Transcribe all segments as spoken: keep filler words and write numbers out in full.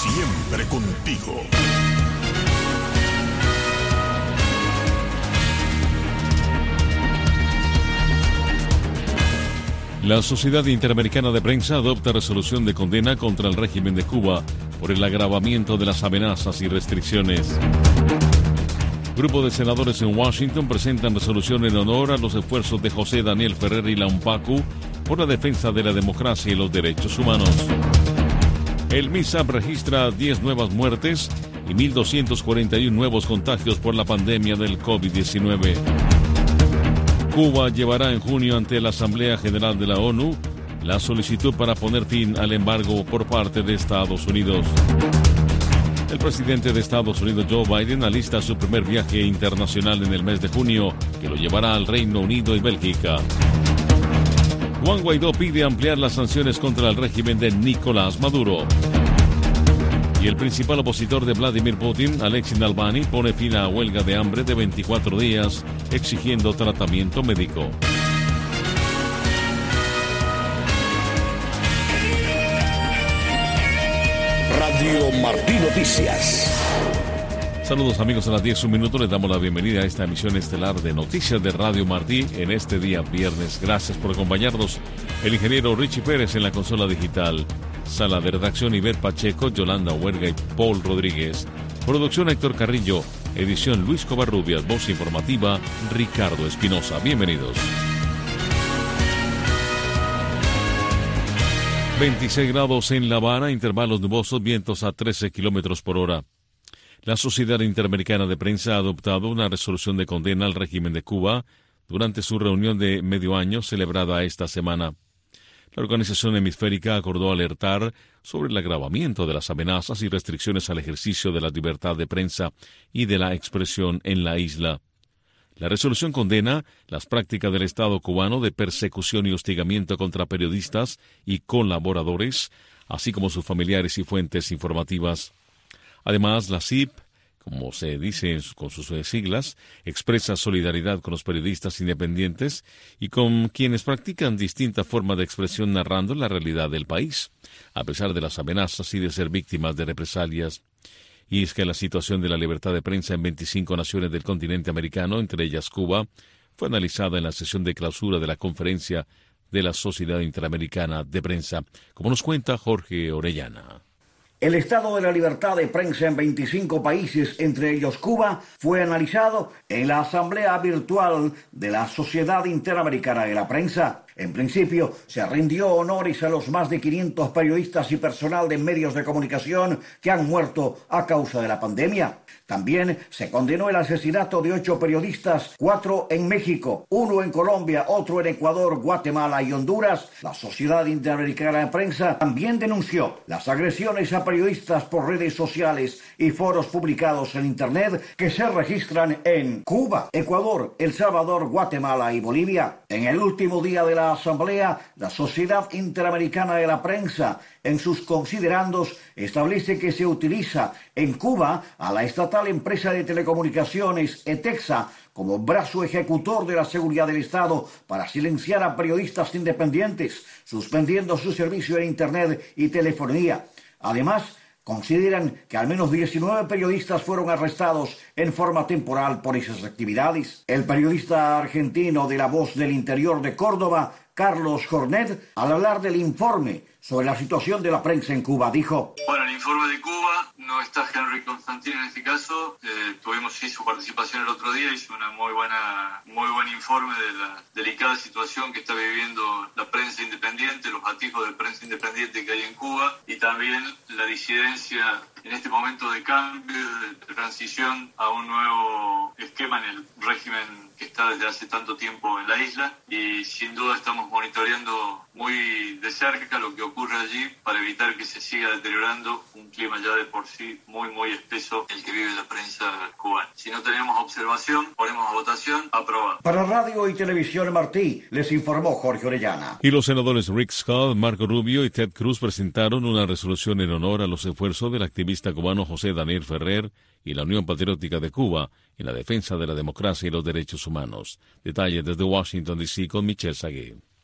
Siempre contigo. La Sociedad Interamericana de Prensa adopta resolución de condena contra el régimen de Cuba por el agravamiento de las amenazas y restricciones. Grupo de senadores en Washington presentan resolución en honor a los esfuerzos de José Daniel Ferrer y la UNPACU por la defensa de la democracia y los derechos humanos. El MISAP registra diez nuevas muertes y mil doscientos cuarenta y uno nuevos contagios por la pandemia del COVID diecinueve. Cuba llevará en junio ante la Asamblea General de la ONU la solicitud para poner fin al embargo por parte de Estados Unidos. El presidente de Estados Unidos, Joe Biden, alista su primer viaje internacional en el mes de junio, que lo llevará al Reino Unido y Bélgica. Juan Guaidó pide ampliar las sanciones contra el régimen de Nicolás Maduro. Y el principal opositor de Vladimir Putin, Alexei Navalny, pone fin a huelga de hambre de veinticuatro días, exigiendo tratamiento médico. Radio Martí Noticias. Saludos amigos, a las diez un minuto les damos la bienvenida a esta emisión estelar de Noticias de Radio Martí en este día viernes. Gracias por acompañarnos. El ingeniero Richie Pérez en la consola digital. Sala de redacción Iber Pacheco, Yolanda Huerga y Paul Rodríguez. Producción Héctor Carrillo. Edición Luis Covarrubias. Voz informativa Ricardo Espinosa. Bienvenidos. veintiséis grados en La Habana, intervalos nubosos, vientos a trece kilómetros por hora. La Sociedad Interamericana de Prensa ha adoptado una resolución de condena al régimen de Cuba durante su reunión de medio año celebrada esta semana. La organización hemisférica acordó alertar sobre el agravamiento de las amenazas y restricciones al ejercicio de la libertad de prensa y de la expresión en la isla. La resolución condena las prácticas del Estado cubano de persecución y hostigamiento contra periodistas y colaboradores, así como sus familiares y fuentes informativas. Además, la C I P, como se dice con sus siglas, expresa solidaridad con los periodistas independientes y con quienes practican distintas formas de expresión narrando la realidad del país, a pesar de las amenazas y de ser víctimas de represalias. Y es que la situación de la libertad de prensa en veinticinco naciones del continente americano, entre ellas Cuba, fue analizada en la sesión de clausura de la conferencia de la Sociedad Interamericana de Prensa, como nos cuenta Jorge Orellana. El estado de la libertad de prensa en veinticinco países, entre ellos Cuba, fue analizado en la Asamblea Virtual de la Sociedad Interamericana de la Prensa. En principio, se rindió honores a los más de quinientos periodistas y personal de medios de comunicación que han muerto a causa de la pandemia. También se condenó el asesinato de ocho periodistas, cuatro en México, uno en Colombia, otro en Ecuador, Guatemala y Honduras. La Sociedad Interamericana de Prensa también denunció las agresiones a periodistas por redes sociales y foros publicados en Internet que se registran en Cuba, Ecuador, El Salvador, Guatemala y Bolivia. En el último día de la Asamblea, la Sociedad Interamericana de la Prensa, en sus considerandos, establece que se utiliza en Cuba a la estatal empresa de telecomunicaciones ETEXA como brazo ejecutor de la seguridad del Estado para silenciar a periodistas independientes, suspendiendo su servicio en Internet y telefonía. Además, consideran que al menos diecinueve periodistas fueron arrestados en forma temporal por esas actividades. El periodista argentino de La Voz del Interior de Córdoba, Carlos Jornet, al hablar del informe sobre la situación de la prensa en Cuba, dijo: Bueno, el informe de Cuba, no está Henry Constantino en este caso, eh, tuvimos sí su participación el otro día, hizo una muy buena, muy buen informe de la delicada situación que está viviendo la prensa independiente, los atijos de prensa independiente que hay en Cuba y también la disidencia en este momento de cambio, de transición a un nuevo esquema en el régimen que está desde hace tanto tiempo en la isla, y sin duda estamos monitoreando muy de cerca lo que ocurre allí para evitar que se siga deteriorando un clima ya de por sí muy muy espeso el que vive la prensa cubana. Si no tenemos observación, ponemos a votación, aprobado. Para Radio y Televisión Martí, les informó Jorge Orellana. Y los senadores Rick Scott, Marco Rubio y Ted Cruz presentaron una resolución en honor a los esfuerzos del activista cubano José Daniel Ferrer y la Unión Patriótica de Cuba en la defensa de la democracia y los derechos humanos. Detalles desde Washington, D C con Michelle Sagué.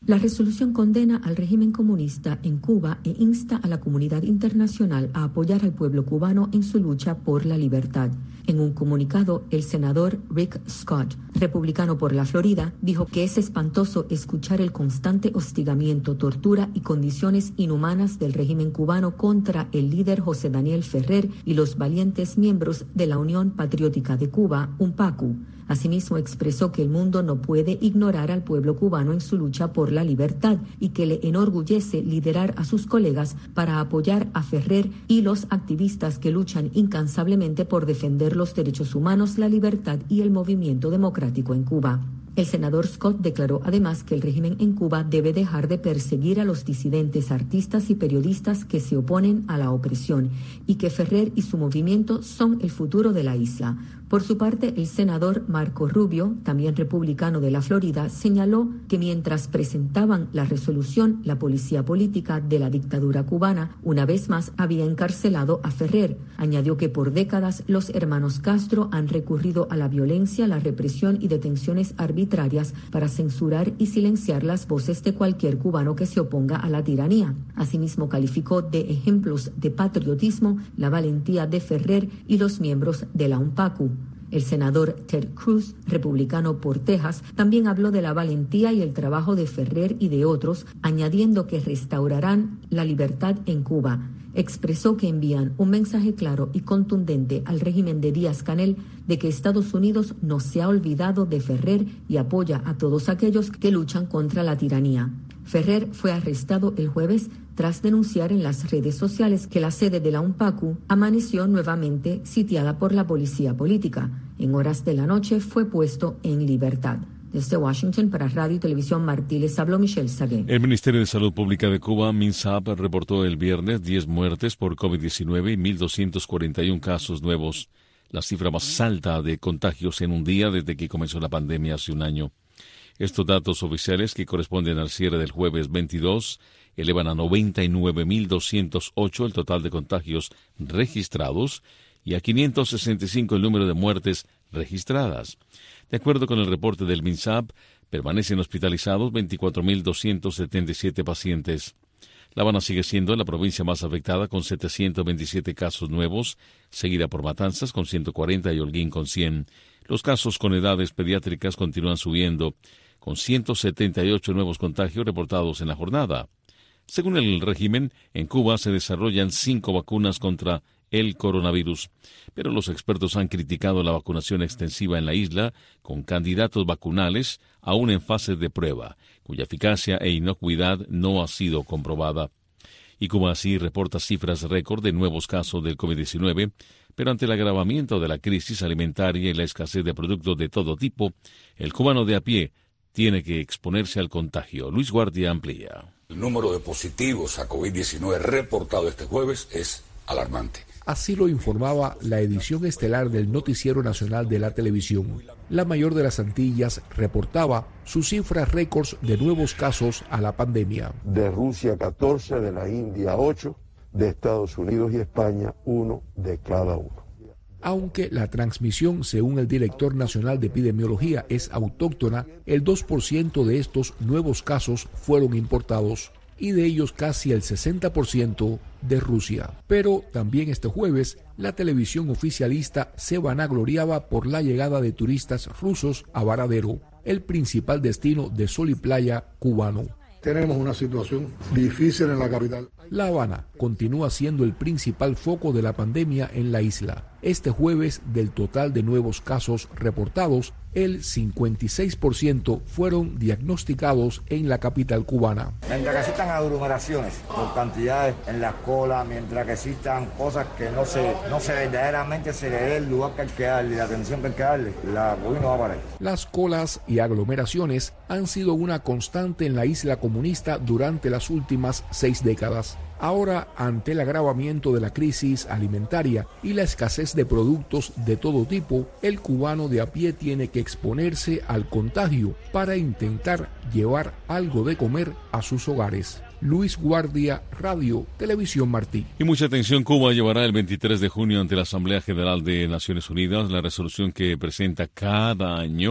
La resolución condena al régimen comunista en Cuba e insta a la comunidad internacional a apoyar al pueblo cubano en su lucha por la libertad. En un comunicado, el senador Rick Scott, republicano por la Florida, dijo que es espantoso escuchar el constante hostigamiento, tortura y condiciones inhumanas del régimen cubano contra el líder José Daniel Ferrer y los valientes miembros de la Unión Patriótica de Cuba, UNPACU. Asimismo, expresó que el mundo no puede ignorar al pueblo cubano en su lucha por la libertad y que le enorgullece liderar a sus colegas para apoyar a Ferrer y los activistas que luchan incansablemente por defender los derechos humanos, la libertad y el movimiento democrático en Cuba. El senador Scott declaró además que el régimen en Cuba debe dejar de perseguir a los disidentes, artistas y periodistas que se oponen a la opresión y que Ferrer y su movimiento son el futuro de la isla. Por su parte, el senador Marco Rubio, también republicano de la Florida, señaló que mientras presentaban la resolución, la policía política de la dictadura cubana una vez más había encarcelado a Ferrer. Añadió que por décadas los hermanos Castro han recurrido a la violencia, la represión y detenciones arbitrarias para censurar y silenciar las voces de cualquier cubano que se oponga a la tiranía. Asimismo, calificó de ejemplos de patriotismo la valentía de Ferrer y los miembros de la UNPACU. El senador Ted Cruz, republicano por Texas, también habló de la valentía y el trabajo de Ferrer y de otros, añadiendo que restaurarán la libertad en Cuba. Expresó que envían un mensaje claro y contundente al régimen de Díaz-Canel de que Estados Unidos no se ha olvidado de Ferrer y apoya a todos aquellos que luchan contra la tiranía. Ferrer fue arrestado el jueves tras denunciar en las redes sociales que la sede de la UNPACU amaneció nuevamente sitiada por la policía política. En horas de la noche fue puesto en libertad. Desde Washington, para Radio y Televisión Martí, les habló Michelle Sagué. El Ministerio de Salud Pública de Cuba, MINSAP, reportó el viernes diez muertes por COVID diecinueve y mil doscientos cuarenta y uno casos nuevos, la cifra más alta de contagios en un día desde que comenzó la pandemia hace un año. Estos datos oficiales, que corresponden al cierre del jueves veintidós, elevan a noventa y nueve mil doscientos ocho el total de contagios registrados y a quinientos sesenta y cinco el número de muertes registradas. De acuerdo con el reporte del MINSAP, permanecen hospitalizados veinticuatro mil doscientos setenta y siete pacientes. La Habana sigue siendo la provincia más afectada con setecientos veintisiete casos nuevos, seguida por Matanzas con ciento cuarenta y Holguín con cien. Los casos con edades pediátricas continúan subiendo, con ciento setenta y ocho nuevos contagios reportados en la jornada. Según el régimen, en Cuba se desarrollan cinco vacunas contra el coronavirus, pero los expertos han criticado la vacunación extensiva en la isla con candidatos vacunales aún en fase de prueba, cuya eficacia e inocuidad no ha sido comprobada. Y Cuba así reporta cifras récord de nuevos casos del COVID diecinueve, pero ante el agravamiento de la crisis alimentaria y la escasez de productos de todo tipo, el cubano de a pie tiene que exponerse al contagio. Luis Guardia amplía. El número de positivos a COVID diecinueve reportado este jueves es alarmante. Así lo informaba la edición estelar del Noticiero Nacional de la Televisión. La mayor de las Antillas reportaba sus cifras récords de nuevos casos a la pandemia. De Rusia catorce, de la India ocho, de Estados Unidos y España uno de cada uno. Aunque la transmisión, según el director nacional de epidemiología, es autóctona, el dos por ciento de estos nuevos casos fueron importados, y de ellos casi el sesenta por ciento de Rusia. Pero también este jueves, la televisión oficialista se vanagloriaba por la llegada de turistas rusos a Varadero, el principal destino de sol y playa cubano. Tenemos una situación difícil en la capital. La Habana continúa siendo el principal foco de la pandemia en la isla. Este jueves, del total de nuevos casos reportados, el cincuenta y seis por ciento fueron diagnosticados en la capital cubana. Mientras que existan aglomeraciones por cantidades en la cola, mientras que existan cosas que no se, no se verdaderamente se le dé el lugar que hay que darle, la atención que hay que darle, la COVID no va a parar. Las colas y aglomeraciones han sido una constante en la isla comunista durante las últimas seis décadas. Ahora, ante el agravamiento de la crisis alimentaria y la escasez de productos de todo tipo, el cubano de a pie tiene que exponerse al contagio para intentar llevar algo de comer a sus hogares. Luis Guardia, Radio, Televisión Martí. Y mucha atención, Cuba llevará el veintitrés de junio ante la Asamblea General de Naciones Unidas la resolución que presenta cada año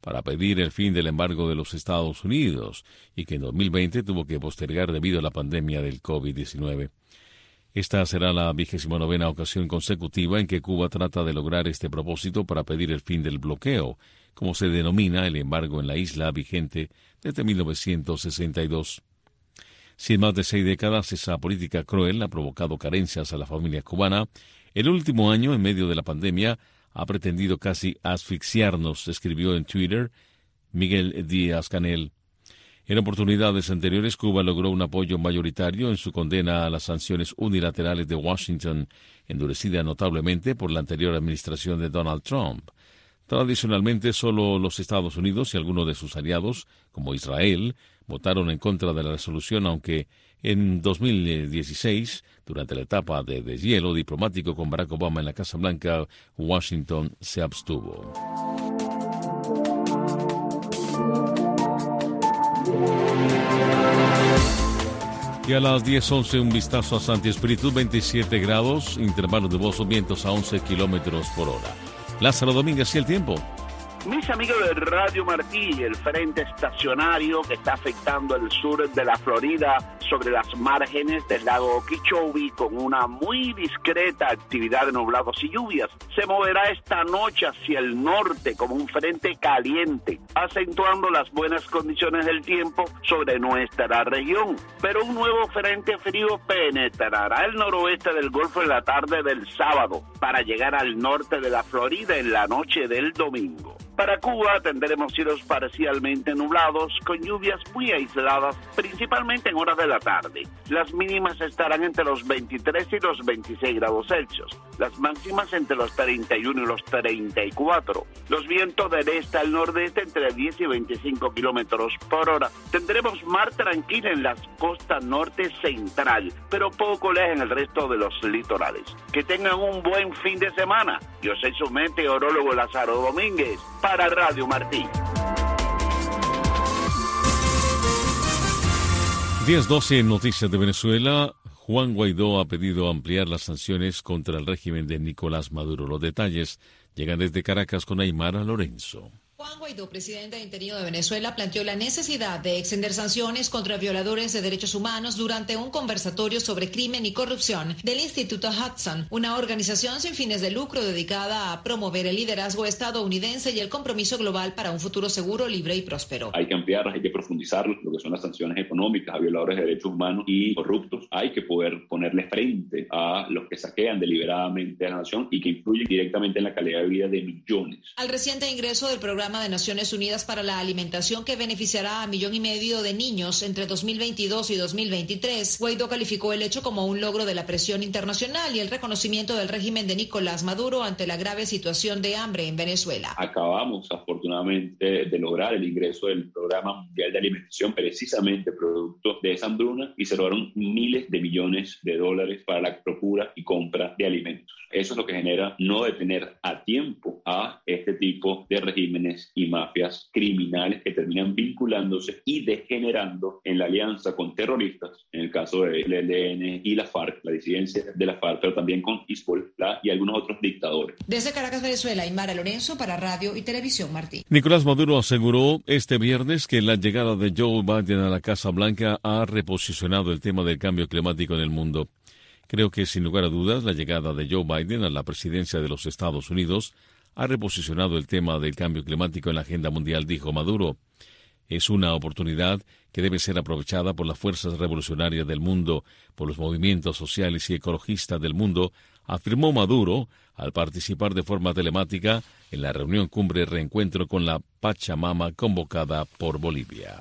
para pedir el fin del embargo de los Estados Unidos y que en dos mil veinte tuvo que postergar debido a la pandemia del COVID diecinueve. Esta será la vigésima novena ocasión consecutiva en que Cuba trata de lograr este propósito para pedir el fin del bloqueo, como se denomina el embargo en la isla vigente desde mil novecientos sesenta y dos. Si en más de seis décadas esa política cruel ha provocado carencias a la familia cubana, el último año, en medio de la pandemia, ha pretendido casi asfixiarnos, escribió en Twitter Miguel Díaz-Canel. En oportunidades anteriores, Cuba logró un apoyo mayoritario en su condena a las sanciones unilaterales de Washington, endurecida notablemente por la anterior administración de Donald Trump. Tradicionalmente, solo los Estados Unidos y algunos de sus aliados, como Israel, votaron en contra de la resolución, aunque en dos mil dieciséis, durante la etapa de deshielo diplomático con Barack Obama en la Casa Blanca, Washington se abstuvo. Y a las diez once un vistazo a Santi Espíritu, veintisiete grados, intervalos de nubosos, vientos a once kilómetros por hora. Lázaro Domínguez y el tiempo. Mis amigos de Radio Martí, el frente estacionario que está afectando el sur de la Florida sobre las márgenes del lago Okeechobee con una muy discreta actividad de nublados y lluvias, se moverá esta noche hacia el norte como un frente caliente, acentuando las buenas condiciones del tiempo sobre nuestra región. Pero un nuevo frente frío penetrará el noroeste del Golfo en la tarde del sábado para llegar al norte de la Florida en la noche del domingo. Para Cuba tendremos cielos parcialmente nublados con lluvias muy aisladas, principalmente en horas de la tarde. Las mínimas estarán entre los veintitrés y los veintiséis grados Celsius, las máximas entre los treinta y uno y los treinta y cuatro. Los vientos del este al nordeste entre diez y veinticinco kilómetros por hora. Tendremos mar tranquila en la costa norte central, pero poco lejos en el resto de los litorales. Que tengan un buen fin de semana. Yo soy su meteorólogo Lázaro Domínguez para Radio Martí. diez doce en Noticias de Venezuela. Juan Guaidó ha pedido ampliar las sanciones contra el régimen de Nicolás Maduro. Los detalles llegan desde Caracas con Aymara Lorenzo. Juan Guaidó, presidente interino de Venezuela, planteó la necesidad de extender sanciones contra violadores de derechos humanos durante un conversatorio sobre crimen y corrupción del Instituto Hudson, una organización sin fines de lucro dedicada a promover el liderazgo estadounidense y el compromiso global para un futuro seguro, libre y próspero. Hay que ampliarlas, hay que profundizar lo que son las sanciones económicas a violadores de derechos humanos y corruptos. Hay que poder ponerle frente a los que saquean deliberadamente a la nación y que influyen directamente en la calidad de vida de millones. Al reciente ingreso del programa de Naciones Unidas para la Alimentación, que beneficiará a millón y medio de niños entre dos mil veintidós y dos mil veintitrés, Guaidó calificó el hecho como un logro de la presión internacional y el reconocimiento del régimen de Nicolás Maduro ante la grave situación de hambre en Venezuela. Acabamos, afortunadamente, de lograr el ingreso del Programa Mundial de Alimentación, precisamente producto de esa hambruna, y se lograron miles de millones de dólares para la procura y compra de alimentos. Eso es lo que genera no detener a tiempo a este tipo de regímenes y mafias criminales que terminan vinculándose y degenerando en la alianza con terroristas, en el caso del E L N y la FARC, la disidencia de la FARC, pero también con Hezbollah y algunos otros dictadores. Desde Caracas, Venezuela, Aymara Lorenzo para Radio y Televisión Martí. Nicolás Maduro aseguró este viernes que la llegada de Joe Biden a la Casa Blanca ha reposicionado el tema del cambio climático en el mundo. Creo que, sin lugar a dudas, la llegada de Joe Biden a la presidencia de los Estados Unidos ha reposicionado el tema del cambio climático en la agenda mundial, dijo Maduro. Es una oportunidad que debe ser aprovechada por las fuerzas revolucionarias del mundo, por los movimientos sociales y ecologistas del mundo, afirmó Maduro al participar de forma telemática en la reunión cumbre Reencuentro con la Pachamama convocada por Bolivia.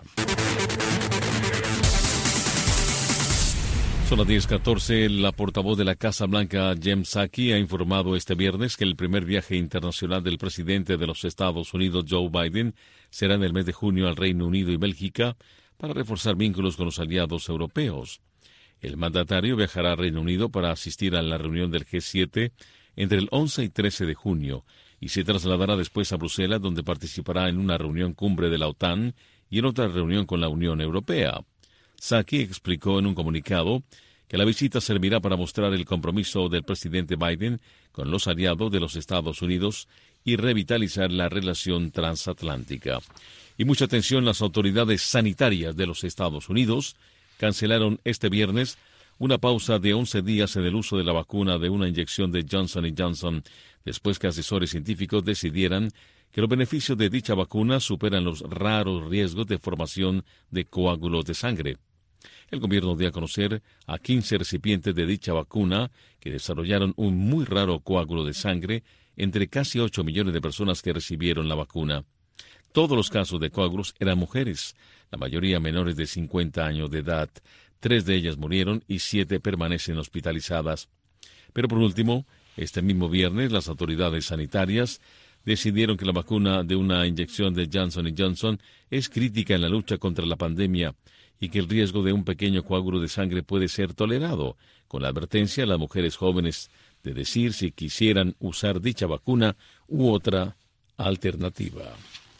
Son las diez catorce. La portavoz de la Casa Blanca, Jen Psaki, ha informado este viernes que el primer viaje internacional del presidente de los Estados Unidos, Joe Biden, será en el mes de junio al Reino Unido y Bélgica para reforzar vínculos con los aliados europeos. El mandatario viajará al Reino Unido para asistir a la reunión del G siete entre el once y trece de junio y se trasladará después a Bruselas, donde participará en una reunión cumbre de la OTAN y en otra reunión con la Unión Europea. Psaki explicó en un comunicado que la visita servirá para mostrar el compromiso del presidente Biden con los aliados de los Estados Unidos y revitalizar la relación transatlántica. Y mucha atención, las autoridades sanitarias de los Estados Unidos cancelaron este viernes una pausa de once días en el uso de la vacuna de una inyección de Johnson y Johnson, después que asesores científicos decidieran que los beneficios de dicha vacuna superan los raros riesgos de formación de coágulos de sangre. El gobierno dio a conocer a quince recipientes de dicha vacuna que desarrollaron un muy raro coágulo de sangre entre casi ocho millones de personas que recibieron la vacuna. Todos los casos de coágulos eran mujeres, la mayoría menores de cincuenta años de edad. Tres de ellas murieron y siete permanecen hospitalizadas. Pero por último, este mismo viernes, las autoridades sanitarias decidieron que la vacuna de una inyección de Johnson y Johnson es crítica en la lucha contra la pandemia y que el riesgo de un pequeño coágulo de sangre puede ser tolerado, con la advertencia a las mujeres jóvenes de decir si quisieran usar dicha vacuna u otra alternativa.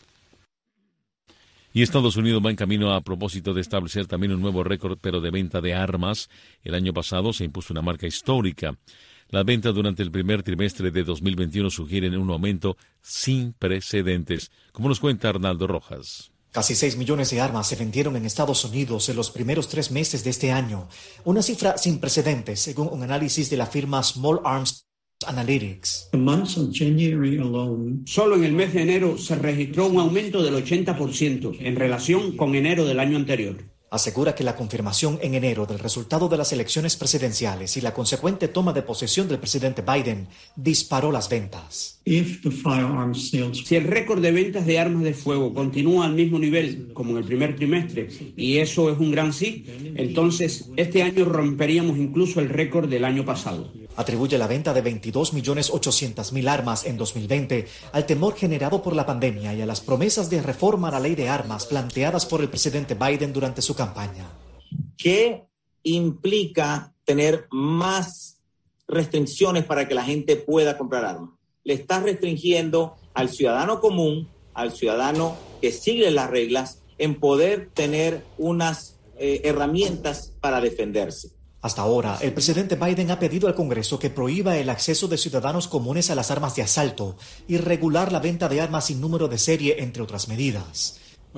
Y Estados Unidos va en camino a propósito de establecer también un nuevo récord, pero de venta de armas. El año pasado se impuso una marca histórica. Las ventas durante el primer trimestre de dos mil veintiuno sugieren un aumento sin precedentes, como nos cuenta Arnaldo Rojas. Casi seis millones de armas se vendieron en Estados Unidos en los primeros tres meses de este año, una cifra sin precedentes, según un análisis de la firma Small Arms Analytics. Solo en el mes de enero se registró un aumento del ochenta por ciento en relación con enero del año anterior. Asegura que la confirmación en enero del resultado de las elecciones presidenciales y la consecuente toma de posesión del presidente Biden disparó las ventas. Si el récord de ventas de armas de fuego continúa al mismo nivel como en el primer trimestre, y eso es un gran sí, entonces este año romperíamos incluso el récord del año pasado. Atribuye la venta de veintidós millones ochocientas mil armas en dos mil veinte al temor generado por la pandemia y a las promesas de reforma a la ley de armas planteadas por el presidente Biden durante su campaña. ¿Qué implica tener más restricciones para que la gente pueda comprar armas? Le estás restringiendo al ciudadano común, al ciudadano que sigue las reglas, en poder tener unas eh, herramientas para defenderse. Hasta ahora, el presidente Biden ha pedido al Congreso que prohíba el acceso de ciudadanos comunes a las armas de asalto y regular la venta de armas sin número de serie, entre otras medidas.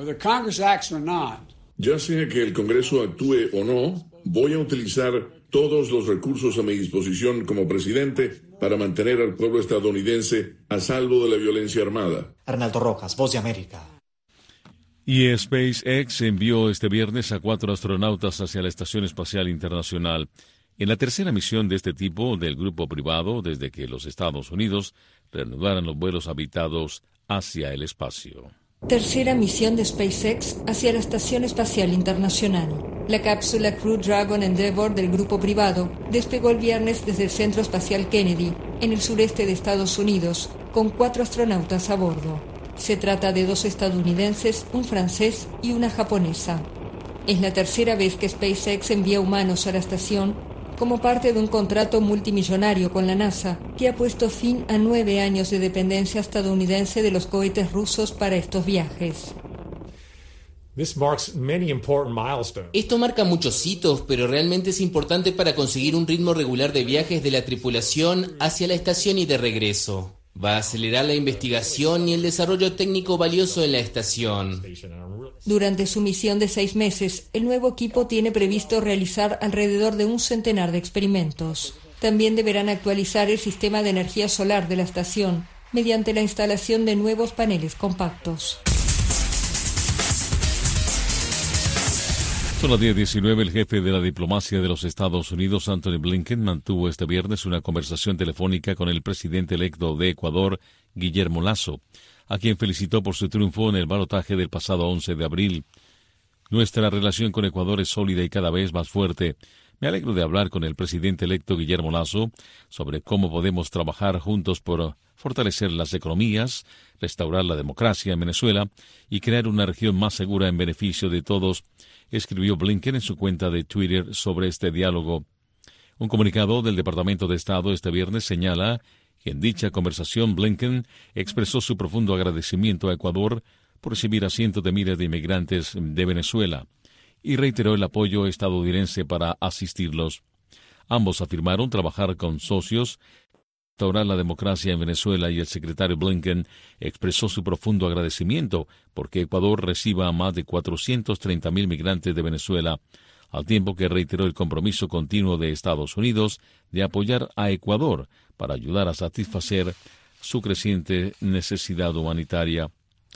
Ya sea que el Congreso actúe o no, voy a utilizar todos los recursos a mi disposición como presidente para mantener al pueblo estadounidense a salvo de la violencia armada. Arnaldo Rojas, Voz de América. Y SpaceX envió este viernes a cuatro astronautas hacia la Estación Espacial Internacional, en la tercera misión de este tipo del grupo privado desde que los Estados Unidos reanudaran los vuelos habitados hacia el espacio. Tercera misión de SpaceX hacia la Estación Espacial Internacional. La cápsula Crew Dragon Endeavour del grupo privado despegó el viernes desde el Centro Espacial Kennedy, en el sureste de Estados Unidos, con cuatro astronautas a bordo. Se trata de dos estadounidenses, un francés y una japonesa. Es la tercera vez que SpaceX envía humanos a la estación como parte de un contrato multimillonario con la NASA, que ha puesto fin a nueve años de dependencia estadounidense de los cohetes rusos para estos viajes. Esto marca muchos hitos, pero realmente es importante para conseguir un ritmo regular de viajes de la tripulación hacia la estación y de regreso. Va a acelerar la investigación y el desarrollo técnico valioso en la estación. Durante su misión de seis meses, el nuevo equipo tiene previsto realizar alrededor de un centenar de experimentos. También deberán actualizar el sistema de energía solar de la estación mediante la instalación de nuevos paneles compactos. Son las diez diecinueve. El jefe de la diplomacia de los Estados Unidos, Antony Blinken, mantuvo este viernes una conversación telefónica con el presidente electo de Ecuador, Guillermo Lasso, a quien felicitó por su triunfo en el balotaje del pasado once de abril. Nuestra relación con Ecuador es sólida y cada vez más fuerte. Me alegro de hablar con el presidente electo Guillermo Lasso sobre cómo podemos trabajar juntos por fortalecer las economías, restaurar la democracia en Venezuela y crear una región más segura en beneficio de todos, escribió Blinken en su cuenta de Twitter sobre este diálogo. Un comunicado del Departamento de Estado este viernes señala que en dicha conversación Blinken expresó su profundo agradecimiento a Ecuador por recibir a cientos de miles de inmigrantes de Venezuela y reiteró el apoyo estadounidense para asistirlos. Ambos afirmaron trabajar con socios Restaurar la democracia en Venezuela, y el secretario Blinken expresó su profundo agradecimiento porque Ecuador reciba a más de cuatrocientos treinta mil migrantes de Venezuela, al tiempo que reiteró el compromiso continuo de Estados Unidos de apoyar a Ecuador para ayudar a satisfacer su creciente necesidad humanitaria.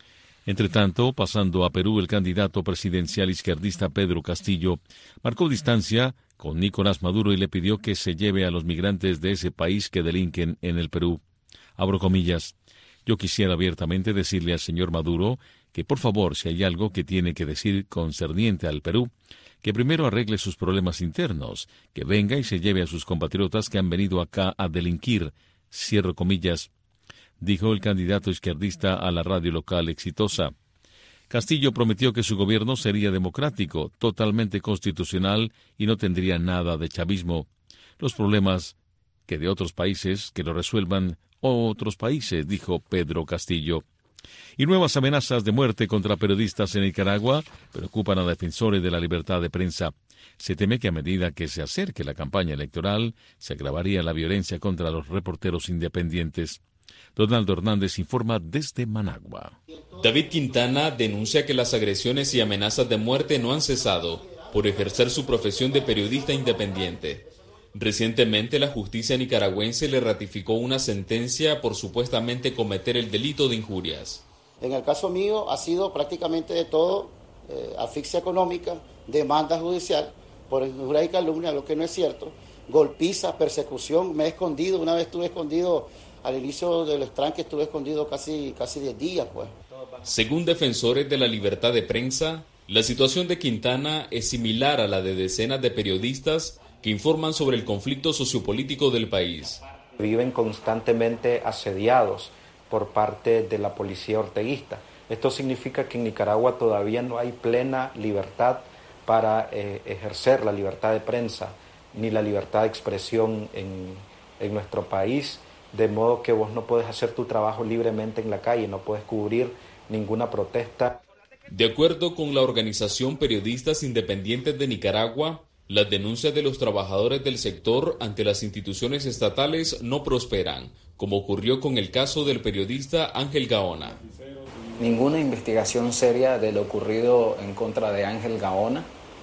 Entre tanto, pasando a Perú, el candidato presidencial izquierdista Pedro Castillo marcó distancia con Nicolás Maduro y le pidió que se lleve a los migrantes de ese país que delinquen en el Perú. Abro comillas. Yo quisiera abiertamente decirle al señor Maduro que, por favor, si hay algo que tiene que decir concerniente al Perú, que primero arregle sus problemas internos, que venga y se lleve a sus compatriotas que han venido acá a delinquir, cierro comillas, dijo el candidato izquierdista a la radio local Exitosa. Castillo prometió que su gobierno sería democrático, totalmente constitucional y no tendría nada de chavismo. Los problemas que de otros países que lo resuelvan otros países, dijo Pedro Castillo. Y nuevas amenazas de muerte contra periodistas en Nicaragua preocupan a defensores de la libertad de prensa. Se teme que a medida que se acerque la campaña electoral, se agravaría la violencia contra los reporteros independientes. Donaldo Hernández informa desde Managua. David Quintana denuncia que las agresiones y amenazas de muerte no han cesado por ejercer su profesión de periodista independiente. Recientemente, la justicia nicaragüense le ratificó una sentencia por supuestamente cometer el delito de injurias. En el caso mío ha sido prácticamente de todo, eh, asfixia económica, demanda judicial por injuria y calumnia, lo que no es cierto, golpiza, persecución, me he escondido, una vez estuve escondido, al inicio de los tranques estuve escondido casi, casi diez días, pues. Según defensores de la libertad de prensa, la situación de Quintana es similar a la de decenas de periodistas que informan sobre el conflicto sociopolítico del país. Viven constantemente asediados por parte de la policía orteguista. Esto significa que en Nicaragua todavía no hay plena libertad para eh, ejercer la libertad de prensa ni la libertad de expresión en, en nuestro país, de modo que vos no puedes hacer tu trabajo libremente en la calle, no puedes cubrir ninguna protesta. De acuerdo con la organización Periodistas Independientes de Nicaragua, las denuncias de los trabajadores del sector ante las instituciones estatales no prosperan, como ocurrió con el caso del periodista Ángel Gaona. Ninguna investigación seria de lo ocurrido en contra de Ángel Gaona,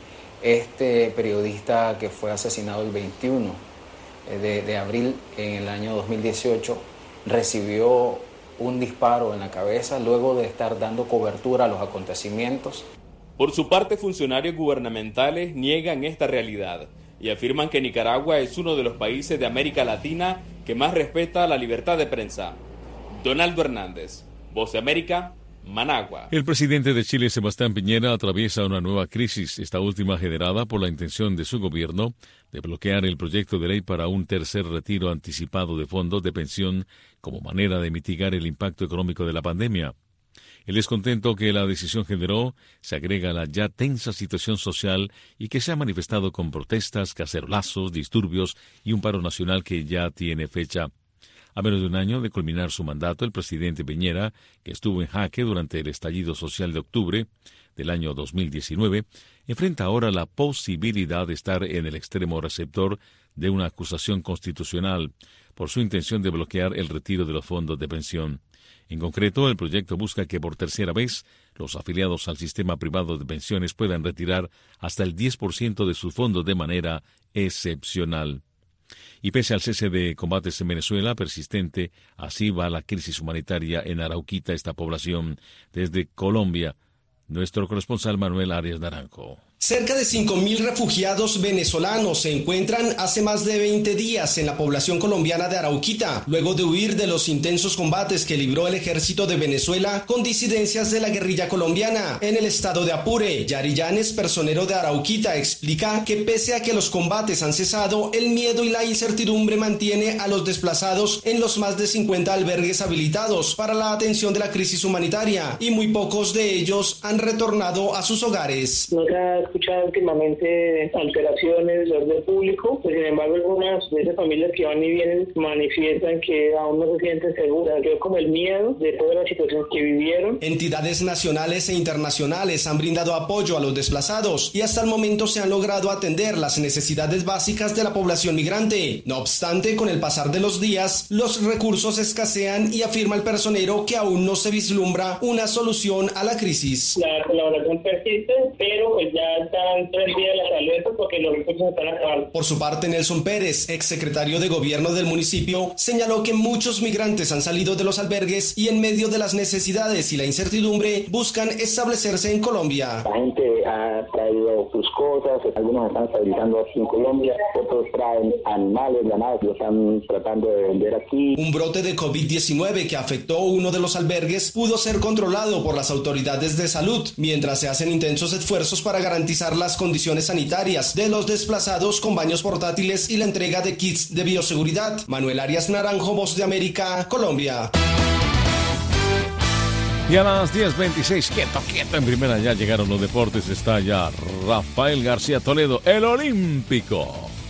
este periodista que fue asesinado el veintiuno de, de abril en el año dos mil dieciocho, recibió un disparo en la cabeza luego de estar dando cobertura a los acontecimientos. Por su parte, funcionarios gubernamentales niegan esta realidad y afirman que Nicaragua es uno de los países de América Latina que más respeta la libertad de prensa. Donaldo Hernández, Voz de América, Managua. El presidente de Chile, Sebastián Piñera, atraviesa una nueva crisis, esta última generada por la intención de su gobierno de bloquear el proyecto de ley para un tercer retiro anticipado de fondos de pensión como manera de mitigar el impacto económico de la pandemia. El descontento que la decisión generó se agrega a la ya tensa situación social y que se ha manifestado con protestas, cacerolazos, disturbios y un paro nacional que ya tiene fecha. A menos de un año de culminar su mandato, el presidente Piñera, que estuvo en jaque durante el estallido social de octubre del año dos mil diecinueve, enfrenta ahora la posibilidad de estar en el extremo receptor de una acusación constitucional por su intención de bloquear el retiro de los fondos de pensión. En concreto, el proyecto busca que por tercera vez los afiliados al sistema privado de pensiones puedan retirar hasta el diez por ciento de sus fondos de manera excepcional. Y pese al cese de combates en Venezuela persistente, así va la crisis humanitaria en Arauquita, esta población. Desde Colombia, nuestro corresponsal Manuel Arias Naranjo. Cerca de cinco mil refugiados venezolanos se encuentran hace más de veinte días en la población colombiana de Arauquita, luego de huir de los intensos combates que libró el ejército de Venezuela con disidencias de la guerrilla colombiana. En el estado de Apure, Yari Llanes, personero de Arauquita, explica que pese a que los combates han cesado, el miedo y la incertidumbre mantiene a los desplazados en los más de cincuenta albergues habilitados para la atención de la crisis humanitaria y muy pocos de ellos han retornado a sus hogares. Acá escuchado últimamente alteraciones de orden público, pues sin embargo algunas de esas familias que van y vienen manifiestan que aún no se sienten seguras. Creo como el miedo de toda la situación que vivieron. Entidades nacionales e internacionales han brindado apoyo a los desplazados y hasta el momento se han logrado atender las necesidades básicas de la población migrante. No obstante, con el pasar de los días, los recursos escasean y afirma el personero que aún no se vislumbra una solución a la crisis. La colaboración persiste, pero pues ya están prendidas las alertas porque los recursos están acabando. Por su parte, Nelson Pérez, exsecretario de Gobierno del municipio, señaló que muchos migrantes han salido de los albergues y en medio de las necesidades y la incertidumbre buscan establecerse en Colombia. La gente ha traído sus cosas, algunos están estabilizando aquí en Colombia, otros traen animales, ganados, los están tratando de vender aquí. Un brote de COVID diecinueve que afectó uno de los albergues pudo ser controlado por las autoridades de salud, mientras se hacen intensos esfuerzos para garantizar las condiciones sanitarias de los desplazados con baños portátiles y la entrega de kits de bioseguridad. Manuel Arias Naranjo, Voz de América, Colombia. Y a las diez veintiséis, quieto, quieto, en primera ya llegaron los deportes, está ya Rafael García Toledo, el olímpico.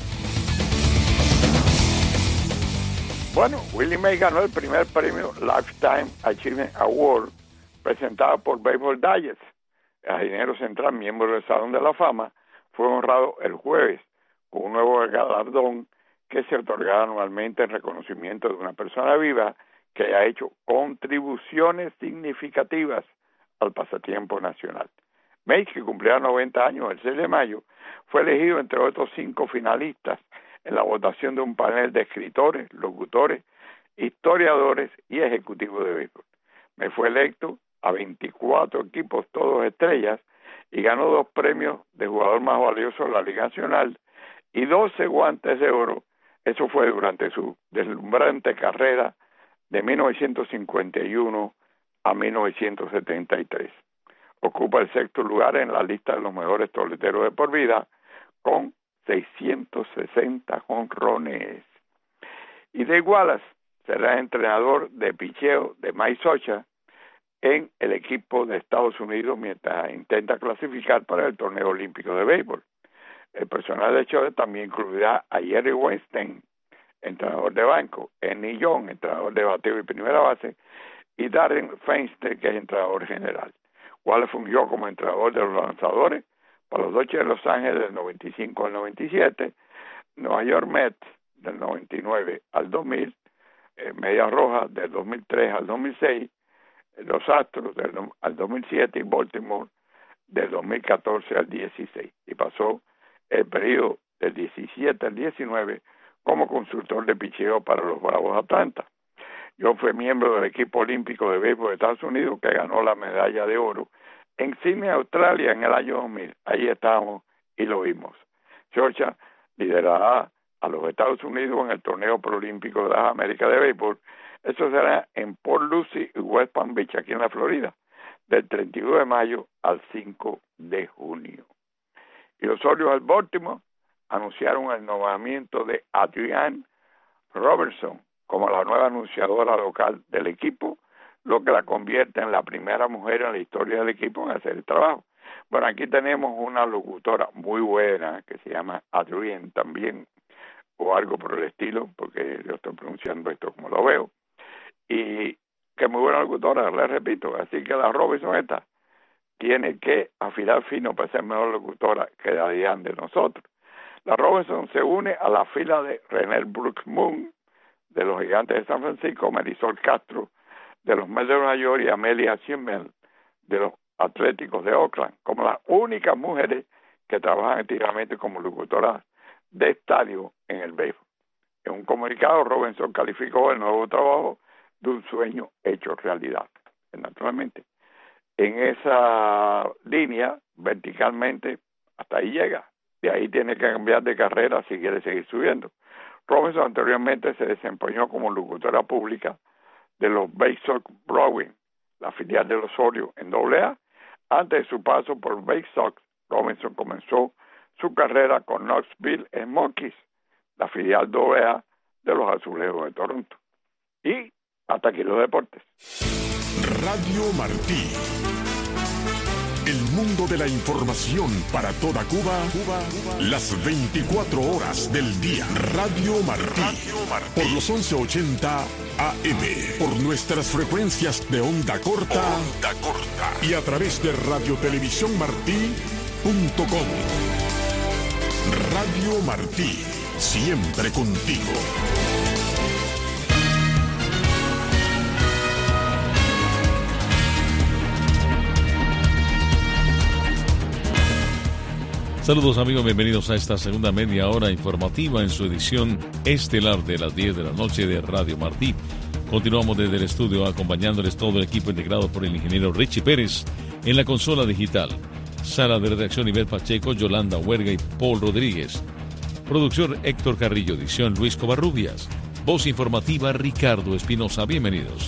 Bueno, Willie Mays ganó el primer premio Lifetime Achievement Award presentado por Baseball Digest. El jardinero central, miembro del Salón de la Fama, fue honrado el jueves con un nuevo galardón que se otorgará anualmente en reconocimiento de una persona viva que haya hecho contribuciones significativas al pasatiempo nacional. Mays, que cumplirá noventa años el seis de mayo, fue elegido entre otros cinco finalistas en la votación de un panel de escritores, locutores, historiadores y ejecutivos de béisbol. Me fue electo a veinticuatro equipos, todos estrellas, y ganó dos premios de jugador más valioso de la Liga Nacional y doce guantes de oro. Eso fue durante su deslumbrante carrera de mil novecientos cincuenta y uno a mil novecientos setenta y tres. Ocupa el sexto lugar en la lista de los mejores toleteros de por vida con seiscientos sesenta jonrones. Y Dave Wallace será entrenador de picheo de Mike Socha en el equipo de Estados Unidos mientras intenta clasificar para el torneo olímpico de béisbol. El personal de Choate también incluirá a Jerry Weinstein, entrenador de banco, Ernie Young, entrenador de bateo y primera base, y Darren Feinstein, que es entrenador general. Wallace fungió como entrenador de los lanzadores para los Dodgers de Los Ángeles del noventa y cinco al noventa y siete, Nueva York Mets del noventa y nueve al dos mil, eh, Medias Rojas del dos mil tres al dos mil seis, los Astros del al dos mil siete y Baltimore del dos mil catorce al dieciséis. Y pasó el periodo del diecisiete al diecinueve como consultor de picheo para los Bravos de Atlanta. Yo fui miembro del equipo olímpico de béisbol de Estados Unidos que ganó la medalla de oro en Sydney, Australia, en el año dos mil. Ahí estábamos y lo vimos. Georgia liderará a los Estados Unidos en el torneo preolímpico de las Américas de béisbol. Eso será en Port Lucie y West Palm Beach, aquí en la Florida, del treinta y dos de mayo al cinco de junio. Y los Orioles del Baltimore anunciaron el nombramiento de Adrienne Robertson como la nueva anunciadora local del equipo, lo que la convierte en la primera mujer en la historia del equipo en hacer el trabajo. Bueno, aquí tenemos una locutora muy buena que se llama Adrienne también, o algo por el estilo, porque yo estoy pronunciando esto como lo veo, y que es muy buena locutora, les repito, así que la Robinson esta tiene que afilar fino para ser mejor locutora que la de nosotros. La Robinson se une a la fila de René Brooks Moon, de los Gigantes de San Francisco, Marisol Castro, de los Mets de Nueva York, y Amelia Simmel, de los Atléticos de Oakland, como las únicas mujeres que trabajan activamente como locutoras de estadio en el béisbol. En un comunicado, Robinson calificó el nuevo trabajo de un sueño hecho realidad. Naturalmente, en esa línea, verticalmente, hasta ahí llega. De ahí tiene que cambiar de carrera si quiere seguir subiendo. Robinson anteriormente se desempeñó como locutora pública de los Bay Sox Brewing, la filial de los Orioles en doble A. Antes de su paso por Bay Sox, Robinson comenzó su carrera con Knoxville Smokies, la filial doble A de los Azulejos de Toronto. Y hasta aquí los deportes. Radio Martí. El mundo de la información para toda Cuba, Cuba, Cuba. Las veinticuatro horas del día. Radio Martí. Radio Martí. Por los once ochenta A M. Por nuestras frecuencias de onda corta. Onda corta. Y a través de radiotelevisión martí punto com. Radio Martí. Siempre contigo. Saludos amigos, bienvenidos a esta segunda media hora informativa en su edición estelar de las diez de la noche de Radio Martí. Continuamos desde el estudio acompañándoles todo el equipo integrado por el ingeniero Richie Pérez en la consola digital. Sala de redacción Ivette Pacheco, Yolanda Huerga y Paul Rodríguez. Producción Héctor Carrillo, edición Luis Covarrubias. Voz informativa Ricardo Espinosa, bienvenidos.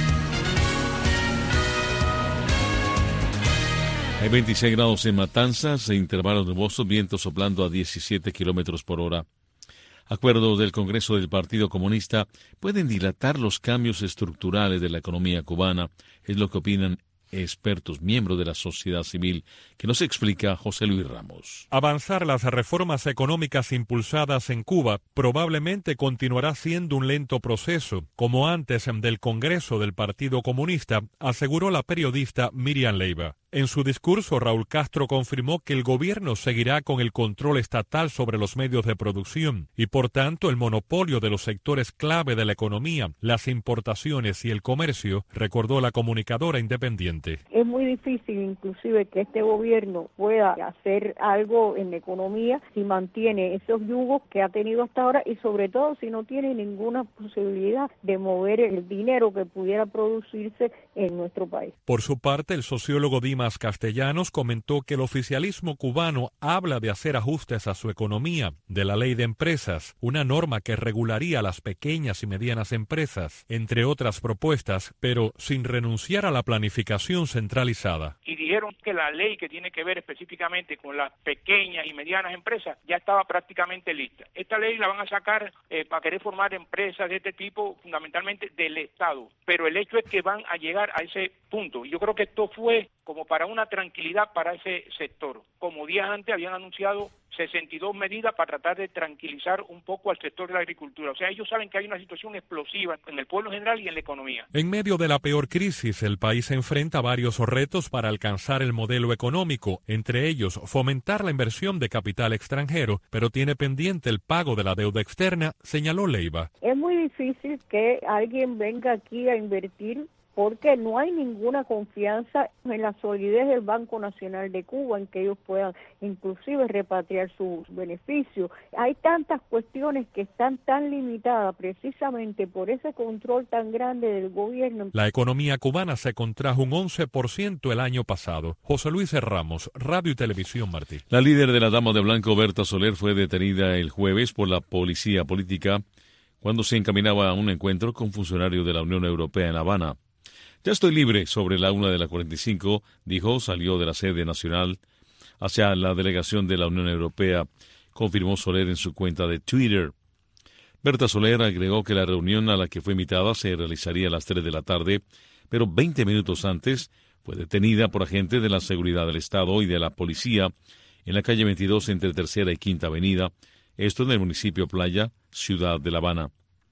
Hay veintiséis grados en Matanzas e intervalos nubosos, viento soplando a diecisiete kilómetros por hora. Acuerdos del Congreso del Partido Comunista pueden dilatar los cambios estructurales de la economía cubana, es lo que opinan expertos, miembros de la sociedad civil, que nos explica José Luis Ramos. Avanzar las reformas económicas impulsadas en Cuba probablemente continuará siendo un lento proceso, como antes del Congreso del Partido Comunista, aseguró la periodista Miriam Leiva. En su discurso, Raúl Castro confirmó que el gobierno seguirá con el control estatal sobre los medios de producción y, por tanto, el monopolio de los sectores clave de la economía, las importaciones y el comercio, recordó la comunicadora independiente. Es muy difícil, inclusive, que este gobierno pueda hacer algo en la economía si mantiene esos yugos que ha tenido hasta ahora y, sobre todo, si no tiene ninguna posibilidad de mover el dinero que pudiera producirse en nuestro país. Por su parte, el sociólogo Dimas Castellanos comentó que el oficialismo cubano habla de hacer ajustes a su economía, de la ley de empresas, una norma que regularía las pequeñas y medianas empresas, entre otras propuestas, pero sin renunciar a la planificación centralizada. Y dijeron que la ley que tiene que ver específicamente con las pequeñas y medianas empresas ya estaba prácticamente lista. Esta ley la van a sacar eh, para querer formar empresas de este tipo, fundamentalmente del Estado, pero el hecho es que van a llegar a ese punto. Y yo creo que esto fue como para una tranquilidad para ese sector. Como días antes habían anunciado sesenta y dos medidas para tratar de tranquilizar un poco al sector de la agricultura. O sea, ellos saben que hay una situación explosiva en el pueblo general y en la economía. En medio de la peor crisis, el país enfrenta varios retos para alcanzar el modelo económico, entre ellos fomentar la inversión de capital extranjero, pero tiene pendiente el pago de la deuda externa, señaló Leiva. Es muy difícil que alguien venga aquí a invertir porque no hay ninguna confianza en la solidez del Banco Nacional de Cuba, en que ellos puedan inclusive repatriar sus beneficios. Hay tantas cuestiones que están tan limitadas precisamente por ese control tan grande del gobierno. La economía cubana se contrajo un once por ciento el año pasado. José Luis Ramos, Radio y Televisión Martí. La líder de la Dama de Blanco, Berta Soler, fue detenida el jueves por la policía política cuando se encaminaba a un encuentro con funcionarios de la Unión Europea en La Habana. Ya estoy libre, sobre la una de la cuarenta y cinco, dijo, salió de la sede nacional hacia la delegación de la Unión Europea, confirmó Soler en su cuenta de Twitter. Berta Soler agregó que la reunión a la que fue invitada se realizaría a las tres de la tarde, pero veinte minutos antes fue detenida por agentes de la Seguridad del Estado y de la Policía en la calle veintidós entre Tercera y Quinta Avenida, esto en el municipio Playa, Ciudad de La Habana.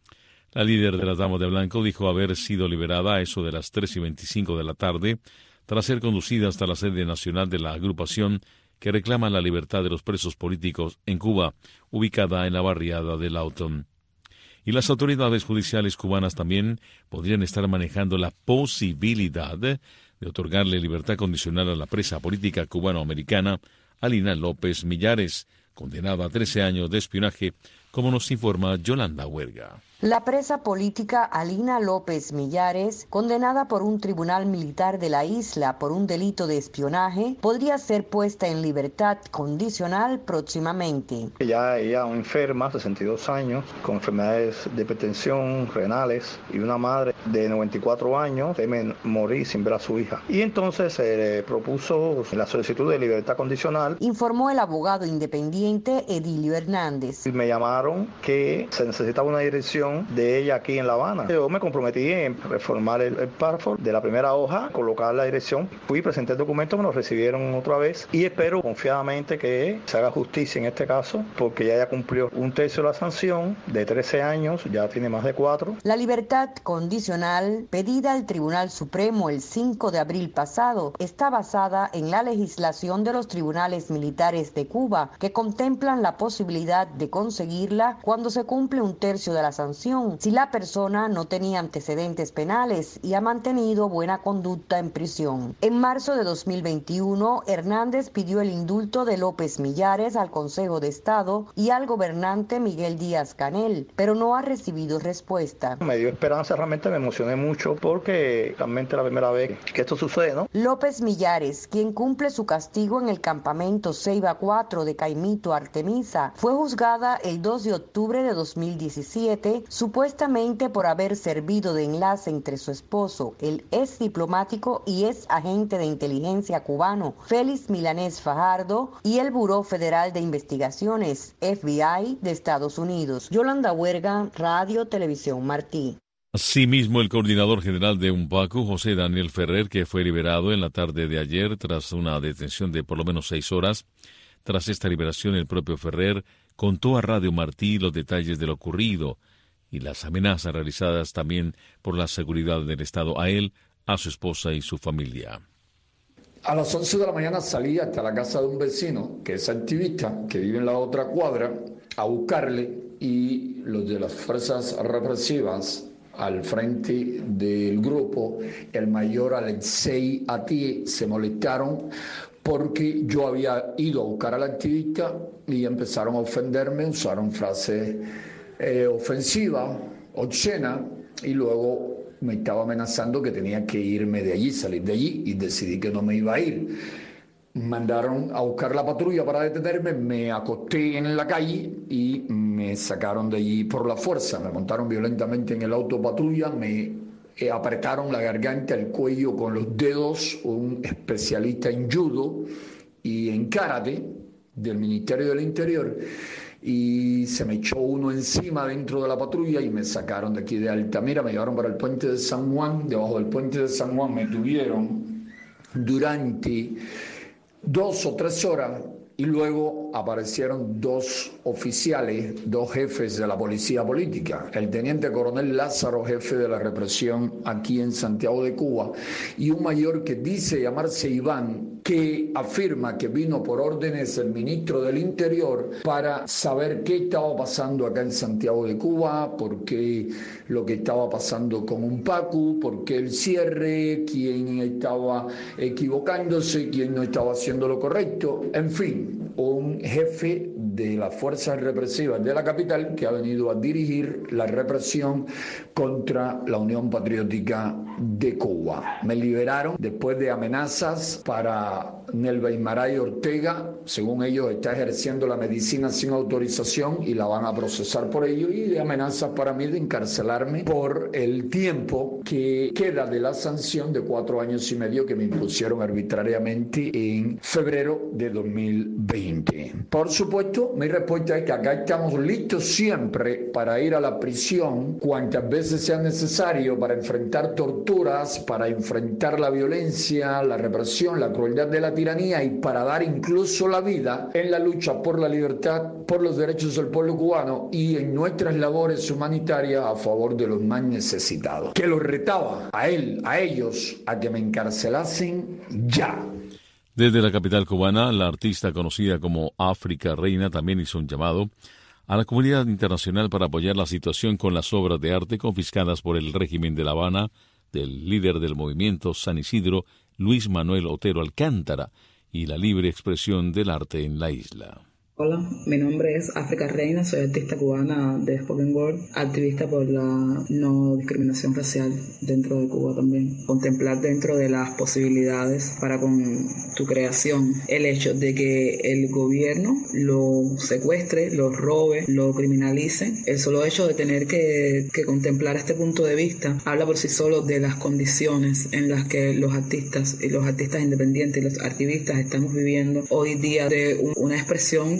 La líder de las Damas de Blanco dijo haber sido liberada a eso de las tres y veinticinco de la tarde, tras ser conducida hasta la sede nacional de la agrupación que reclama la libertad de los presos políticos en Cuba, ubicada en la barriada de Lawton. Y las autoridades judiciales cubanas también podrían estar manejando la posibilidad de otorgarle libertad condicional a la presa política cubano-americana Alina López Millares, condenada a trece años de espionaje, como nos informa Yolanda Huerga. La presa política Alina López Millares, condenada por un tribunal militar de la isla por un delito de espionaje, podría ser puesta en libertad condicional próximamente. Ella ella enferma, sesenta y dos años, con enfermedades de hipertensión, renales, y una madre de noventa y cuatro años teme morir sin ver a su hija. Y entonces se le propuso la solicitud de libertad condicional. Informó el abogado independiente Edilio Hernández. Me llamaron mencionaron que se necesitaba una dirección de ella aquí en La Habana. Yo me comprometí en reformar el, el párrafo de la primera hoja, colocar la dirección. Fui, presenté el documento, me lo recibieron otra vez y espero confiadamente que se haga justicia en este caso, porque ya ya cumplió un tercio de la sanción de trece años, ya tiene más de cuatro. La libertad condicional pedida al Tribunal Supremo el cinco de abril pasado está basada en la legislación de los tribunales militares de Cuba, que contemplan la posibilidad de conseguirla cuando se cumple un tercio de la sanción, si la persona no tenía antecedentes penales y ha mantenido buena conducta en prisión. En marzo de dos mil veintiuno, Hernández pidió el indulto de López Millares al Consejo de Estado y al gobernante Miguel Díaz-Canel, pero no ha recibido respuesta. Me dio esperanza, realmente me emocioné mucho porque realmente es la primera vez que esto sucede, ¿no? López Millares, quien cumple su castigo en el campamento Ceiba cuatro de Caimito Artemisa, fue juzgada el dos de octubre de dos mil diecisiete, supuestamente por haber servido de enlace entre su esposo, el ex diplomático y ex agente de inteligencia cubano Félix Milanés Fajardo, y el Buró Federal de Investigaciones, F B I, de Estados Unidos. Yolanda Huerga, Radio Televisión Martí. Asimismo, el coordinador general de UNPACU, José Daniel Ferrer, que fue liberado en la tarde de ayer tras una detención de por lo menos seis horas. Tras esta liberación, el propio Ferrer contó a Radio Martí los detalles de lo ocurrido y las amenazas realizadas también por la seguridad del Estado a él, a su esposa y su familia. A las once de la mañana salí hasta la casa de un vecino, que es activista, que vive en la otra cuadra, a buscarle, y los de las fuerzas represivas al frente del grupo, el mayor Alexei Atié, se molestaron porque yo había ido a buscar al activista y empezaron a ofenderme, usaron frases eh, ofensivas, obscenas, y luego me estaba amenazando que tenía que irme de allí, salir de allí, y decidí que no me iba a ir. Mandaron a buscar la patrulla para detenerme, me acosté en la calle y me sacaron de allí por la fuerza. Me montaron violentamente en el auto patrulla, me eh, apretaron la garganta, el cuello con los dedos, un especialista en judo y en karate del Ministerio del Interior, y se me echó uno encima dentro de la patrulla y me sacaron de aquí de Altamira, me llevaron para el puente de San Juan. Debajo del puente de San Juan me tuvieron durante dos o tres horas y luego aparecieron dos oficiales, dos jefes de la policía política, el teniente coronel Lázaro, jefe de la represión aquí en Santiago de Cuba, y un mayor que dice llamarse Iván, que afirma que vino por órdenes del ministro del Interior para saber qué estaba pasando acá en Santiago de Cuba, por qué lo que estaba pasando con UNPACU, por qué el cierre, quién estaba equivocándose, quién no estaba haciendo lo correcto, en fin, un jefe de las fuerzas represivas de la capital que ha venido a dirigir la represión contra la Unión Patriótica de Cuba. Me liberaron después de amenazas para Nelva Maray Ortega. Según ellos, está ejerciendo la medicina sin autorización y la van a procesar por ello, y de amenazas para mí de encarcelarme por el tiempo que queda de la sanción de cuatro años y medio que me impusieron arbitrariamente en febrero de dos mil veinte. Por supuesto, mi respuesta es que acá estamos listos siempre para ir a la prisión cuantas veces sea necesario, para enfrentar torturas, para enfrentar la violencia, la represión, la crueldad de la tiranía, y para dar incluso la vida en la lucha por la libertad, por los derechos del pueblo cubano y en nuestras labores humanitarias a favor de los más necesitados. Que los retaba a él, a ellos, a que me encarcelasen ya. Desde la capital cubana, la artista conocida como África Reina también hizo un llamado a la comunidad internacional para apoyar la situación con las obras de arte confiscadas por el régimen de La Habana del líder del movimiento San Isidro, Luis Manuel Otero Alcántara, y la libre expresión del arte en la isla. Hola, mi nombre es África Reina, soy artista cubana de Spoken Word, activista por la no discriminación racial dentro de Cuba también. Contemplar dentro de las posibilidades para con tu creación el hecho de que el gobierno lo secuestre, lo robe, lo criminalice. El solo hecho de tener que, que contemplar este punto de vista habla por sí solo de las condiciones en las que los artistas y los artistas independientes y los activistas estamos viviendo hoy día, de un, una expresión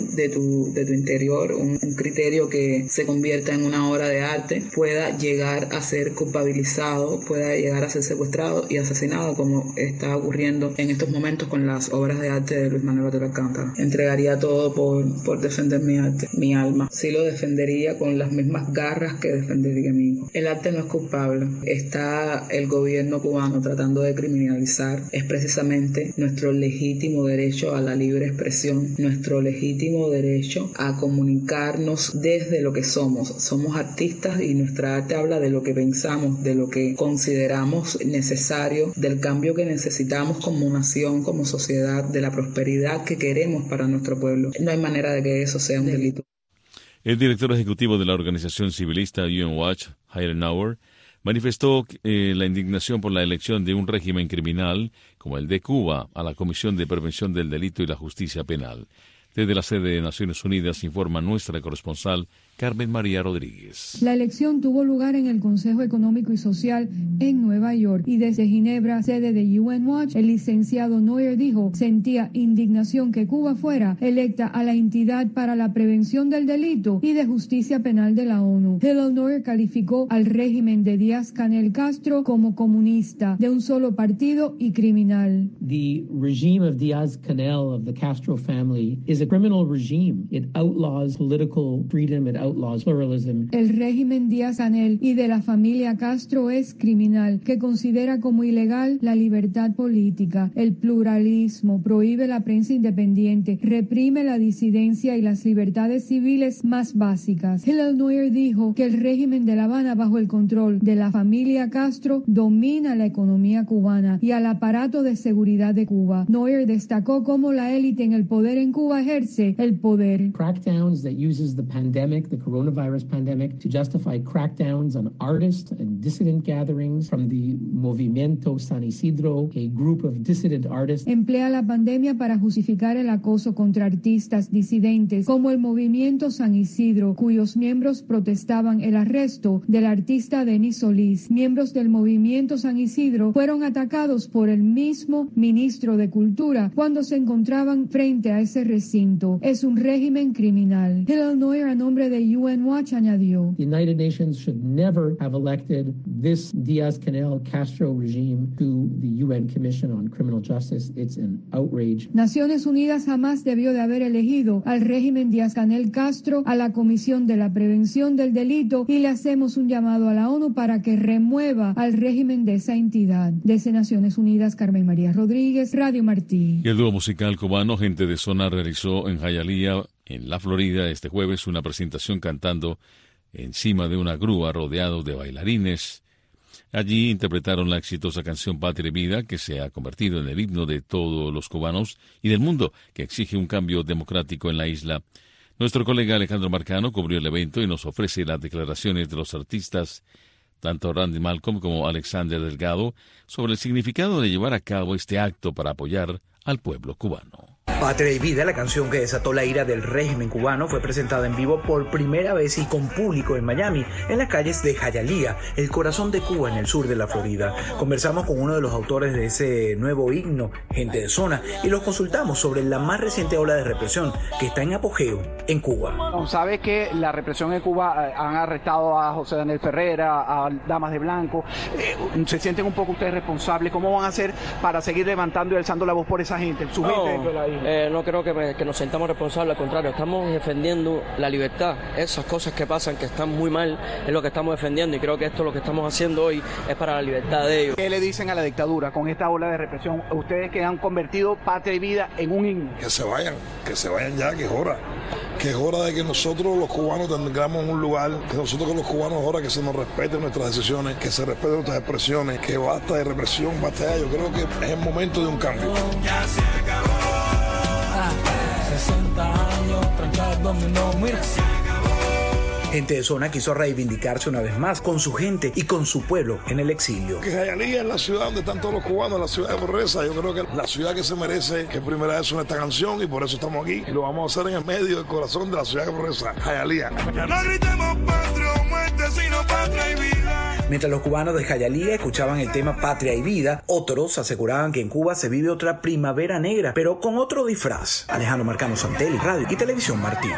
de tu, de tu interior, un, un criterio que se convierta en una obra de arte, pueda llegar a ser culpabilizado, pueda llegar a ser secuestrado y asesinado, como está ocurriendo en estos momentos con las obras de arte de Luis Manuel Batero Alcántara. Entregaría todo por, por defender mi arte, mi alma. Sí lo defendería con las mismas garras que defendería mi hijo. El arte no es culpable. Está el gobierno cubano tratando de criminalizar. Es precisamente nuestro legítimo derecho a la libre expresión, nuestro legítimo derecho a comunicarnos desde lo que somos. Somos artistas y nuestra arte habla de lo que pensamos, de lo que consideramos necesario, del cambio que necesitamos como nación, como sociedad, de la prosperidad que queremos para nuestro pueblo. No hay manera de que eso sea un delito. El director ejecutivo de la organización civilista U N Watch, Hayden Nauer, manifestó eh, la indignación por la elección de un régimen criminal como el de Cuba a la Comisión de Prevención del Delito y la Justicia Penal. Desde la sede de Naciones Unidas informa nuestra corresponsal Carmen María Rodríguez. La elección tuvo lugar en el Consejo Económico y Social en Nueva York y desde Ginebra, sede de U N Watch, el licenciado Neuer dijo sentía indignación que Cuba fuera electa a la entidad para la prevención del delito y de justicia penal de la ONU. Hillel Neuer calificó al régimen de Díaz-Canel Castro como comunista, de un solo partido y criminal. The regime of Díaz-Canel of the Castro family is a criminal regime. It outlaws political freedom, it outlaws pluralism. El régimen Díaz-Canel y de la familia Castro es criminal, que considera como ilegal la libertad política, el pluralismo, prohíbe la prensa independiente, reprime la disidencia y las libertades civiles más básicas. Hillel Neuer dijo que el régimen de La Habana, bajo el control de la familia Castro, domina la economía cubana y al aparato de seguridad de Cuba. Neuer destacó cómo la élite en el poder en Cuba ejerce el poder. Crackdowns that uses the pandemic, the coronavirus pandemic, to justify crackdowns on artists and dissident gatherings from the Movimiento San Isidro, a group of dissident artists. Emplea la pandemia para justificar el acoso contra artistas disidentes como el Movimiento San Isidro, cuyos miembros protestaban el arresto del artista Denis Solís. Miembros del Movimiento San Isidro fueron atacados por el mismo ministro de Cultura cuando se encontraban frente a ese recinto. Es un régimen criminal. Hillel Neuer, a nombre de U N Watch, añadió: The United Nations should never have elected this Díaz-Canel Castro regime to the U N Commission on Criminal Justice. It's an outrage. Naciones Unidas jamás debió de haber elegido al régimen Díaz-Canel Castro a la Comisión de la Prevención del Delito y le hacemos un llamado a la ONU para que remueva al régimen de esa entidad. Desde Naciones Unidas, Carmen María Rodríguez, Radio Martí. Y el dúo musical cubano Gente de Zona realizó en Hialeah, en la Florida, este jueves una presentación cantando encima de una grúa rodeado de bailarines. Allí interpretaron la exitosa canción Patria y Vida, que se ha convertido en el himno de todos los cubanos y del mundo, que exige un cambio democrático en la isla. Nuestro colega Alejandro Marcano cubrió el evento y nos ofrece las declaraciones de los artistas, tanto Randy Malcolm como Alexander Delgado, sobre el significado de llevar a cabo este acto para apoyar al pueblo cubano. Patria y Vida, la canción que desató la ira del régimen cubano, fue presentada en vivo por primera vez y con público en Miami, en las calles de Hialeah, el corazón de Cuba en el sur de la Florida. Conversamos con uno de los autores de ese nuevo himno, Gente de Zona, y los consultamos sobre la más reciente ola de represión que está en apogeo en Cuba. Sabe que la represión en Cuba eh, han arrestado a José Daniel Ferrera, a Damas de Blanco. Eh, ¿Se sienten un poco ustedes responsables? ¿Cómo van a hacer para seguir levantando y alzando la voz por esa gente? Su no, gente de la isla. Eh, no creo que, me, que nos sentamos responsables, al contrario, estamos defendiendo la libertad. Esas cosas que pasan, que están muy mal, es lo que estamos defendiendo, y creo que esto lo que estamos haciendo hoy es para la libertad de ellos. ¿Qué le dicen a la dictadura con esta ola de represión? Ustedes que han convertido Patria y Vida en un himno. Que se vayan, que se vayan ya, que es hora. Que es hora de que nosotros los cubanos tengamos un lugar, que nosotros los cubanos es hora que se nos respeten nuestras decisiones, que se respeten nuestras expresiones, que basta de represión, basta de... Yo creo que es el momento de un cambio. Ya se acabó. Ah, sesenta años, trancados dominó, mira. Se acabó. Gente de zona quiso reivindicarse una vez más con su gente y con su pueblo en el exilio. Que Jayalía es la ciudad donde están todos los cubanos, la ciudad de pobreza. Yo creo que la ciudad que se merece que primera vez suene esta canción y por eso estamos aquí. Y lo vamos a hacer en el medio del corazón de la ciudad de pobreza, Jayalía. No gritemos patria o muerte, sino patria y vida. Mientras los cubanos de Jayalía escuchaban el tema Patria y Vida, otros aseguraban que en Cuba se vive otra primavera negra, pero con otro disfraz. Alejandro Marcano Santelli, Radio y Televisión Martí.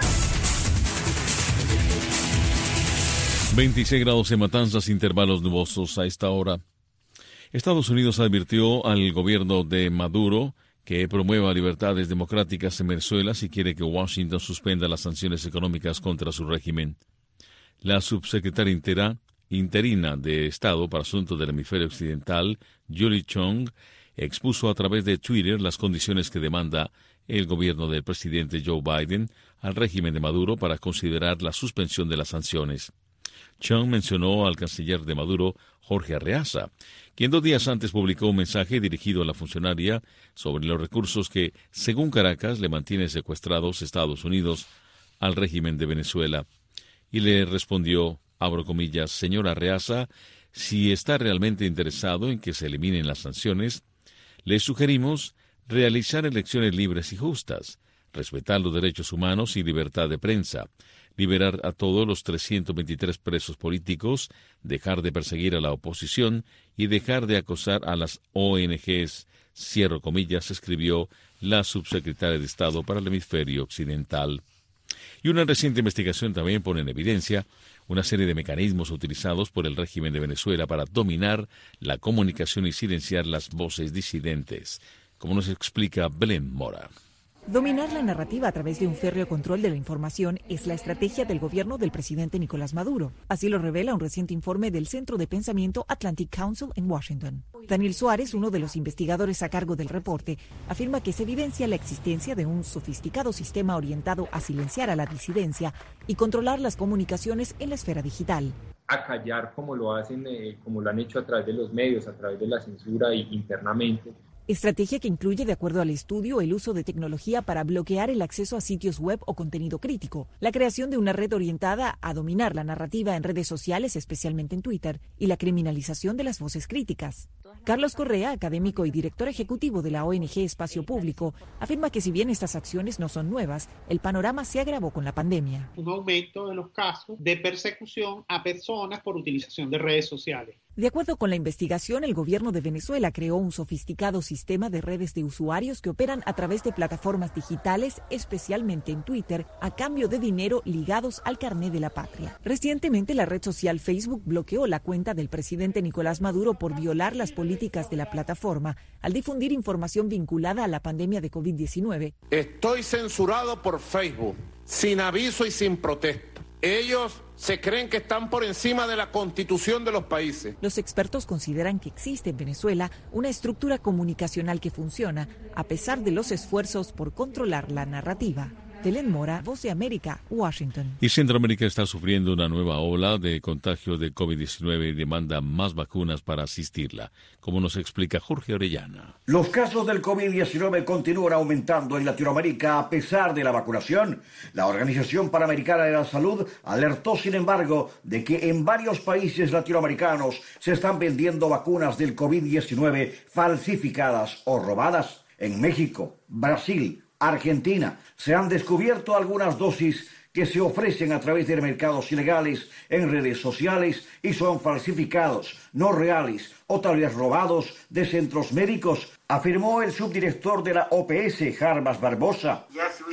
veintiséis grados en Matanzas, intervalos nubosos a esta hora. Estados Unidos advirtió al gobierno de Maduro que promueva libertades democráticas en Venezuela si quiere que Washington suspenda las sanciones económicas contra su régimen. La subsecretaria intera, interina de Estado para Asuntos del Hemisferio Occidental, Julie Chong, expuso a través de Twitter las condiciones que demanda el gobierno del presidente Joe Biden al régimen de Maduro para considerar la suspensión de las sanciones. Chong mencionó al canciller de Maduro, Jorge Arreaza, quien dos días antes publicó un mensaje dirigido a la funcionaria sobre los recursos que, según Caracas, le mantienen secuestrados Estados Unidos al régimen de Venezuela. Y le respondió, abro comillas, señor Arreaza, si está realmente interesado en que se eliminen las sanciones, le sugerimos realizar elecciones libres y justas, respetar los derechos humanos y libertad de prensa, liberar a todos los trescientos veintitrés presos políticos, dejar de perseguir a la oposición y dejar de acosar a las O N Ges, cierro comillas, escribió la subsecretaria de Estado para el Hemisferio Occidental. Y una reciente investigación también pone en evidencia una serie de mecanismos utilizados por el régimen de Venezuela para dominar la comunicación y silenciar las voces disidentes, como nos explica Belén Mora. Dominar la narrativa a través de un férreo control de la información es la estrategia del gobierno del presidente Nicolás Maduro. Así lo revela un reciente informe del Centro de Pensamiento Atlantic Council en Washington. Daniel Suárez, uno de los investigadores a cargo del reporte, afirma que se evidencia la existencia de un sofisticado sistema orientado a silenciar a la disidencia y controlar las comunicaciones en la esfera digital. A callar como lo hacen, eh, como lo han hecho a través de los medios, a través de la censura y internamente. Estrategia que incluye, de acuerdo al estudio, el uso de tecnología para bloquear el acceso a sitios web o contenido crítico, la creación de una red orientada a dominar la narrativa en redes sociales, especialmente en Twitter, y la criminalización de las voces críticas. Carlos Correa, académico y director ejecutivo de la O N G Espacio Público, afirma que si bien estas acciones no son nuevas, el panorama se agravó con la pandemia. Un aumento de los casos de persecución a personas por utilización de redes sociales. De acuerdo con la investigación, el gobierno de Venezuela creó un sofisticado sistema de redes de usuarios que operan a través de plataformas digitales, especialmente en Twitter, a cambio de dinero ligados al carné de la patria. Recientemente, la red social Facebook bloqueó la cuenta del presidente Nicolás Maduro por violar las políticas de la plataforma al difundir información vinculada a la pandemia de COVID diecinueve. Estoy censurado por Facebook, sin aviso y sin protesta. Ellos se creen que están por encima de la constitución de los países. Los expertos consideran que existe en Venezuela una estructura comunicacional que funciona a pesar de los esfuerzos por controlar la narrativa. Belén Mora, Voz de América, Washington. Y Centroamérica está sufriendo una nueva ola de contagio de COVID diecinueve y demanda más vacunas para asistirla, como nos explica Jorge Orellana. Los casos del COVID diecinueve continúan aumentando en Latinoamérica a pesar de la vacunación. La Organización Panamericana de la Salud alertó, sin embargo, de que en varios países latinoamericanos se están vendiendo vacunas del COVID diecinueve falsificadas o robadas. En México, Brasil, Argentina, se han descubierto algunas dosis que se ofrecen a través de mercados ilegales en redes sociales y son falsificados, no reales o tal vez robados de centros médicos, afirmó el subdirector de la O P S, Jarbas Barbosa.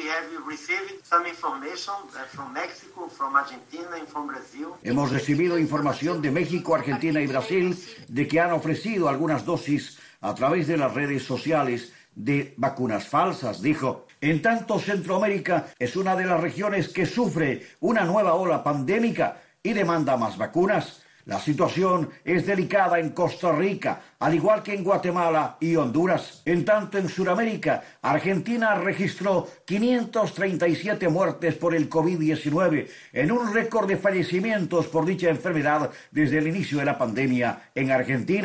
Hemos recibido información de México, Argentina y Brasil de que han ofrecido algunas dosis a través de las redes sociales de vacunas falsas, dijo. En tanto, Centroamérica es una de las regiones que sufre una nueva ola pandémica y demanda más vacunas. La situación es delicada en Costa Rica, al igual que en Guatemala y Honduras. En tanto, en Sudamérica, Argentina registró quinientas treinta y siete muertes por el COVID diecinueve, en un récord de fallecimientos por dicha enfermedad desde el inicio de la pandemia en Argentina.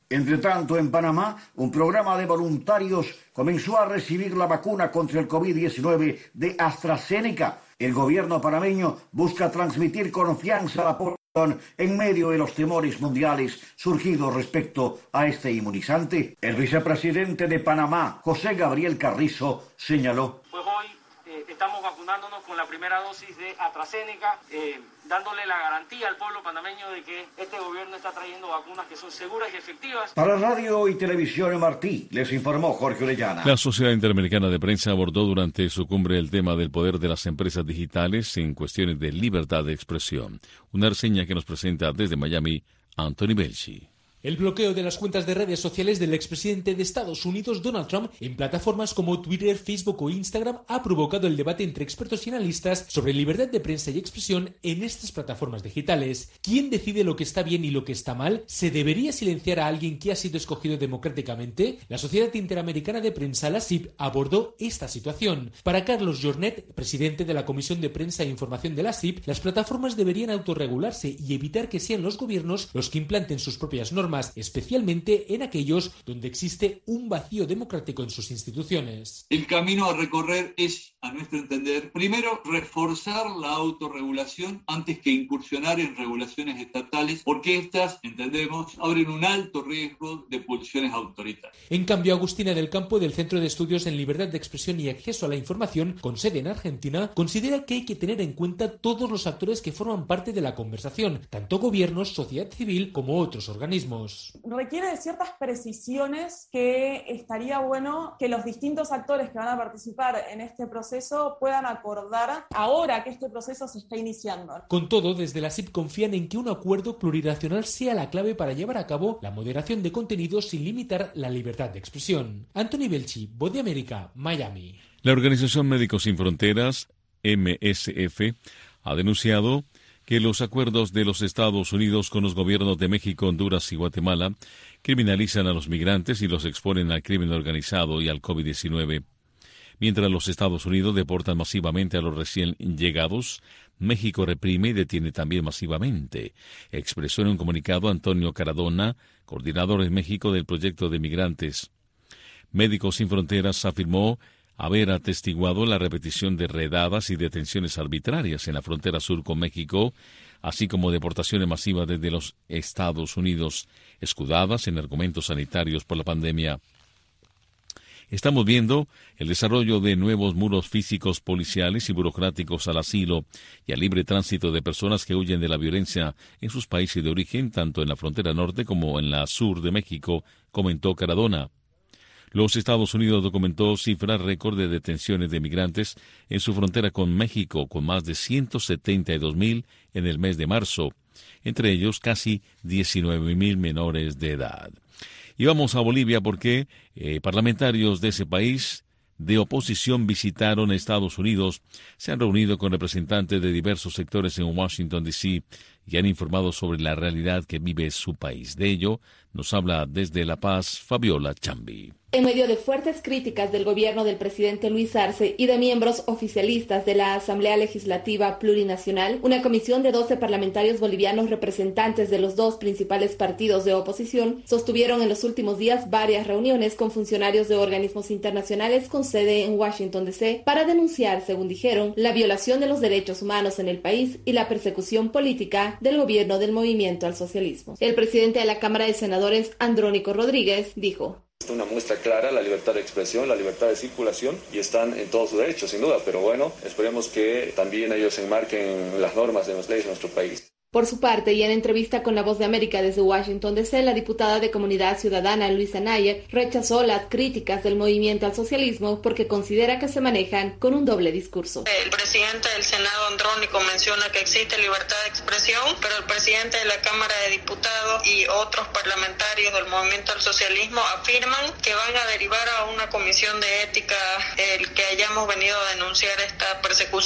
Entre tanto, en Panamá, un programa de voluntarios comenzó a recibir la vacuna contra el COVID diecinueve de AstraZeneca. El gobierno panameño busca transmitir confianza a la población en medio de los temores mundiales surgidos respecto a este inmunizante. El vicepresidente de Panamá, José Gabriel Carrizo, señaló: Pues hoy eh, estamos vacunándonos con la primera dosis de AstraZeneca, eh, dándole la garantía al pueblo panameño de que este gobierno está trayendo vacunas que son seguras y efectivas. Para Radio y Televisión en Martí, les informó Jorge Orellana. La Sociedad Interamericana de Prensa abordó durante su cumbre el tema del poder de las empresas digitales en cuestiones de libertad de expresión. Una reseña que nos presenta desde Miami, Anthony Belchi. El bloqueo de las cuentas de redes sociales del expresidente de Estados Unidos, Donald Trump, en plataformas como Twitter, Facebook o Instagram ha provocado el debate entre expertos y analistas sobre libertad de prensa y expresión en estas plataformas digitales. ¿Quién decide lo que está bien y lo que está mal? ¿Se debería silenciar a alguien que ha sido escogido democráticamente? La Sociedad Interamericana de Prensa, la S I P, abordó esta situación. Para Carlos Jornet, presidente de la Comisión de Prensa e Información de la S I P, las plataformas deberían autorregularse y evitar que sean los gobiernos los que implanten sus propias normas, especialmente en aquellos donde existe un vacío democrático en sus instituciones. El camino a recorrer es, a nuestro entender, primero reforzar la autorregulación antes que incursionar en regulaciones estatales, porque estas, entendemos, abren un alto riesgo de pulsiones autoritarias. En cambio, Agustina del Campo, del Centro de Estudios en Libertad de Expresión y Acceso a la Información, con sede en Argentina, considera que hay que tener en cuenta todos los actores que forman parte de la conversación, tanto gobiernos, sociedad civil como otros organismos. Requiere de ciertas precisiones que estaría bueno que los distintos actores que van a participar en este proceso puedan acordar ahora que este proceso se está iniciando. Con todo, desde la S I P confían en que un acuerdo plurinacional sea la clave para llevar a cabo la moderación de contenidos sin limitar la libertad de expresión. Anthony Belchi, Voz de América, Miami. La Organización Médicos Sin Fronteras, M S F, ha denunciado que los acuerdos de los Estados Unidos con los gobiernos de México, Honduras y Guatemala criminalizan a los migrantes y los exponen al crimen organizado y al COVID diecinueve. Mientras los Estados Unidos deportan masivamente a los recién llegados, México reprime y detiene también masivamente, expresó en un comunicado Antonio Caradona, coordinador en México del proyecto de migrantes. Médicos Sin Fronteras afirmó haber atestiguado la repetición de redadas y detenciones arbitrarias en la frontera sur con México, así como deportaciones masivas desde los Estados Unidos, escudadas en argumentos sanitarios por la pandemia. Estamos viendo el desarrollo de nuevos muros físicos, policiales y burocráticos al asilo y al libre tránsito de personas que huyen de la violencia en sus países de origen, tanto en la frontera norte como en la sur de México, comentó Caradona. Los Estados Unidos documentó cifras récord de detenciones de migrantes en su frontera con México, con más de ciento setenta y dos mil en el mes de marzo, entre ellos casi diecinueve mil menores de edad. Y vamos a Bolivia porque eh, parlamentarios de ese país de oposición visitaron a Estados Unidos, se han reunido con representantes de diversos sectores en Washington, D C y han informado sobre la realidad que vive su país. De ello nos habla desde La Paz Fabiola Chambi. En medio de fuertes críticas del gobierno del presidente Luis Arce y de miembros oficialistas de la Asamblea Legislativa Plurinacional, una comisión de doce parlamentarios bolivianos representantes de los dos principales partidos de oposición sostuvieron en los últimos días varias reuniones con funcionarios de organismos internacionales con sede en Washington, D C para denunciar, según dijeron, la violación de los derechos humanos en el país y la persecución política del gobierno del movimiento al socialismo. El presidente de la Cámara de Senadores, Andrónico Rodríguez, dijo: una muestra clara, la libertad de expresión, la libertad de circulación, y están en todos sus derechos, sin duda, pero bueno, esperemos que también ellos enmarquen las normas de las leyes de nuestro país. Por su parte, y en entrevista con La Voz de América desde Washington, D C, la diputada de Comunidad Ciudadana, Luisa Nayer, rechazó las críticas del movimiento al socialismo porque considera que se manejan con un doble discurso. El presidente del Senado, Andrónico, menciona que existe libertad de expresión, pero el presidente de la Cámara de Diputados y otros parlamentarios del movimiento al socialismo afirman que van a derivar a una comisión de ética el que hayamos venido a denunciar esta persecución.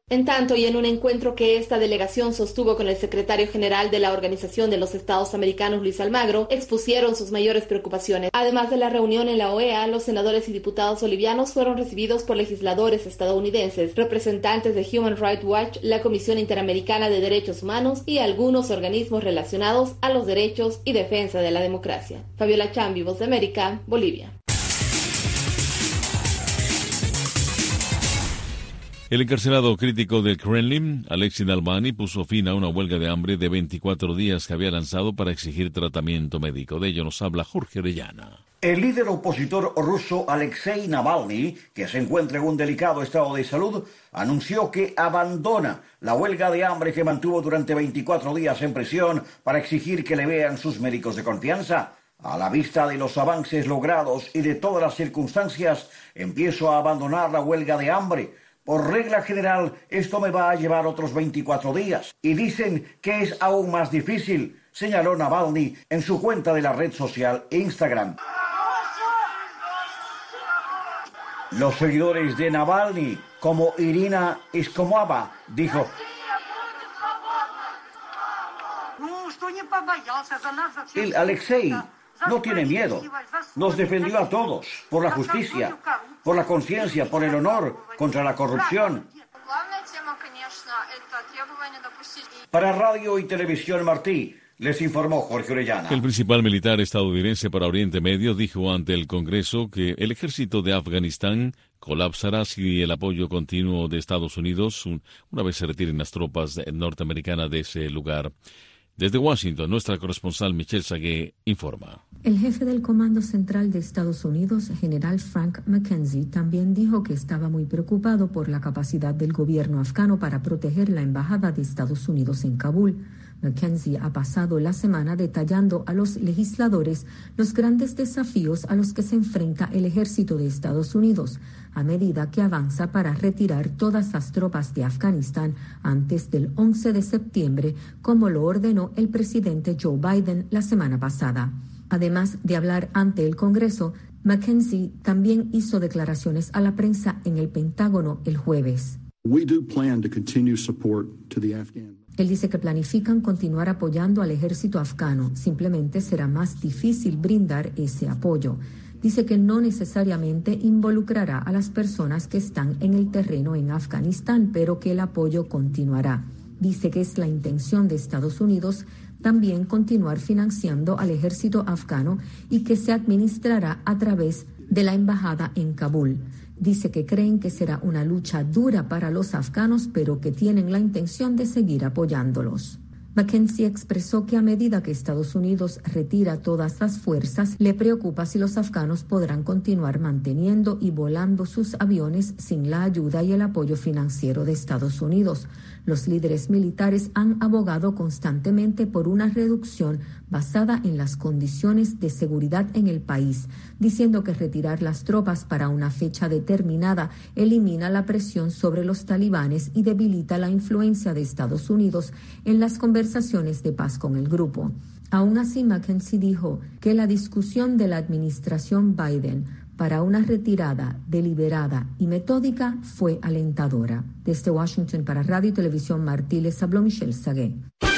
En tanto, y en un encuentro que esta delegación sostuvo con el secretario general de la Organización de los Estados Americanos, Luis Almagro, expusieron sus mayores preocupaciones. Además de la reunión en la O E A, los senadores y diputados bolivianos fueron recibidos por legisladores estadounidenses, representantes de Human Rights Watch, la Comisión Interamericana de Derechos Humanos y algunos organismos relacionados a los derechos y defensa de la democracia. Fabiola Chambi, Voz de América, Bolivia. El encarcelado crítico del Kremlin, Alexei Navalny, puso fin a una huelga de hambre de veinticuatro días que había lanzado para exigir tratamiento médico. De ello nos habla Jorge Orellana. El líder opositor ruso Alexei Navalny, que se encuentra en un delicado estado de salud, anunció que abandona la huelga de hambre que mantuvo durante veinticuatro días en prisión para exigir que le vean sus médicos de confianza. A la vista de los avances logrados y de todas las circunstancias, empiezo a abandonar la huelga de hambre. Por regla general, esto me va a llevar otros veinticuatro días. Y dicen que es aún más difícil, señaló Navalny en su cuenta de la red social Instagram. Los seguidores de Navalny, como Irina Iskomova, dijo: el Alexei no tiene miedo. Nos defendió a todos por la justicia, por la conciencia, por el honor, contra la corrupción. Para Radio y Televisión Martí, les informó Jorge Orellana. El principal militar estadounidense para Oriente Medio dijo ante el Congreso que el ejército de Afganistán colapsará si el apoyo continuo de Estados Unidos, una vez se retiren las tropas norteamericanas de ese lugar. Desde Washington, nuestra corresponsal Michelle Sagué informa. El jefe del Comando Central de Estados Unidos, general Frank McKenzie, también dijo que estaba muy preocupado por la capacidad del gobierno afgano para proteger la embajada de Estados Unidos en Kabul. McKenzie ha pasado la semana detallando a los legisladores los grandes desafíos a los que se enfrenta el ejército de Estados Unidos a medida que avanza para retirar todas las tropas de Afganistán antes del once de septiembre, como lo ordenó el presidente Joe Biden la semana pasada. Además de hablar ante el Congreso, McKenzie también hizo declaraciones a la prensa en el Pentágono el jueves. We do plan to continue support to the Afghan. Él dice que planifican continuar apoyando al ejército afgano, simplemente será más difícil brindar ese apoyo. Dice que no necesariamente involucrará a las personas que están en el terreno en Afganistán, pero que el apoyo continuará. Dice que es la intención de Estados Unidos también continuar financiando al ejército afgano y que se administrará a través de la embajada en Kabul. Dice que creen que será una lucha dura para los afganos, pero que tienen la intención de seguir apoyándolos. McKenzie expresó que a medida que Estados Unidos retira todas las fuerzas, le preocupa si los afganos podrán continuar manteniendo y volando sus aviones sin la ayuda y el apoyo financiero de Estados Unidos. Los líderes militares han abogado constantemente por una reducción basada en las condiciones de seguridad en el país, diciendo que retirar las tropas para una fecha determinada elimina la presión sobre los talibanes y debilita la influencia de Estados Unidos en las conversaciones de paz con el grupo. Aún así, McKenzie dijo que la discusión de la administración Biden para una retirada deliberada y metódica fue alentadora. Desde Washington para Radio y Televisión Martí les habló Michelle Sagué.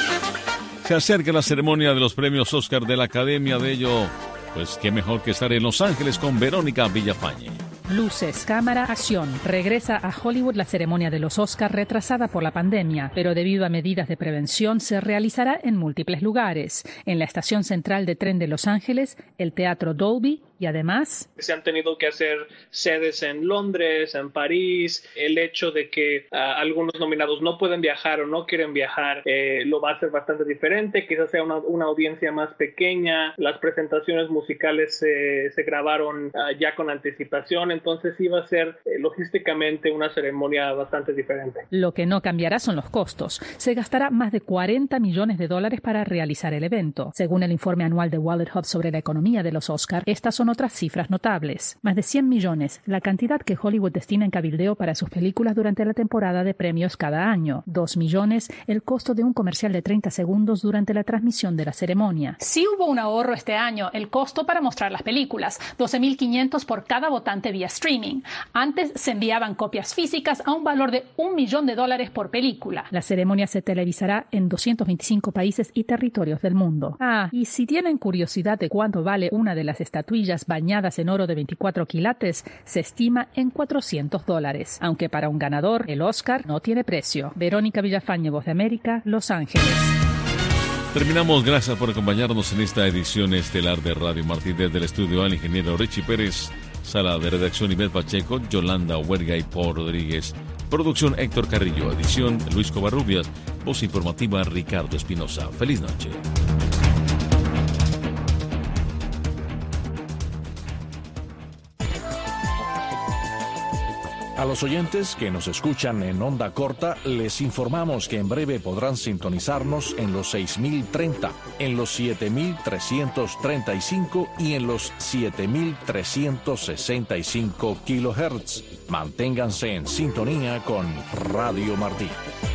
Se acerca la ceremonia de los premios Oscar de la Academia. De ello, pues qué mejor que estar en Los Ángeles con Verónica Villafañe. Luces, cámara, acción. Regresa a Hollywood la ceremonia de los Oscar retrasada por la pandemia, pero debido a medidas de prevención se realizará en múltiples lugares. En la estación central de tren de Los Ángeles, el Teatro Dolby y además se han tenido que hacer sedes en Londres, en París. El hecho de que uh, algunos nominados no pueden viajar o no quieren viajar eh, lo va a hacer bastante diferente. Quizás sea una, una audiencia más pequeña. Las presentaciones musicales eh, se grabaron uh, ya con anticipación. Entonces sí va a ser eh, logísticamente una ceremonia bastante diferente. Lo que no cambiará son los costos. Se gastará más de cuarenta millones de dólares para realizar el evento. Según el informe anual de Wallet Hub sobre la economía de los Oscar, estas son con otras cifras notables. Más de cien millones, la cantidad que Hollywood destina en cabildeo para sus películas durante la temporada de premios cada año. Dos millones, el costo de un comercial de treinta segundos durante la transmisión de la ceremonia. Sí hubo un ahorro este año, el costo para mostrar las películas, doce mil quinientos por cada votante vía streaming. Antes se enviaban copias físicas a un valor de un millón de dólares por película. La ceremonia se televisará en doscientos veinticinco países y territorios del mundo. Ah, y si tienen curiosidad de cuánto vale una de las estatuillas bañadas en oro de veinticuatro quilates, se estima en cuatrocientos dólares. Aunque para un ganador, el Oscar no tiene precio. Verónica Villafañe, Voz de América, Los Ángeles. Terminamos. Gracias por acompañarnos en esta edición estelar de Radio Martí. Desde el estudio al ingeniero Richie Pérez, sala de redacción Ivette Pacheco, Yolanda Huerga y Paul Rodríguez. Producción Héctor Carrillo, edición Luis Covarrubias, voz informativa Ricardo Espinosa. Feliz noche. A los oyentes que nos escuchan en onda corta, les informamos que en breve podrán sintonizarnos en los seis mil treinta, en los siete mil trescientos treinta y cinco y en los siete mil trescientos sesenta y cinco kilohertz. Manténganse en sintonía con Radio Martí.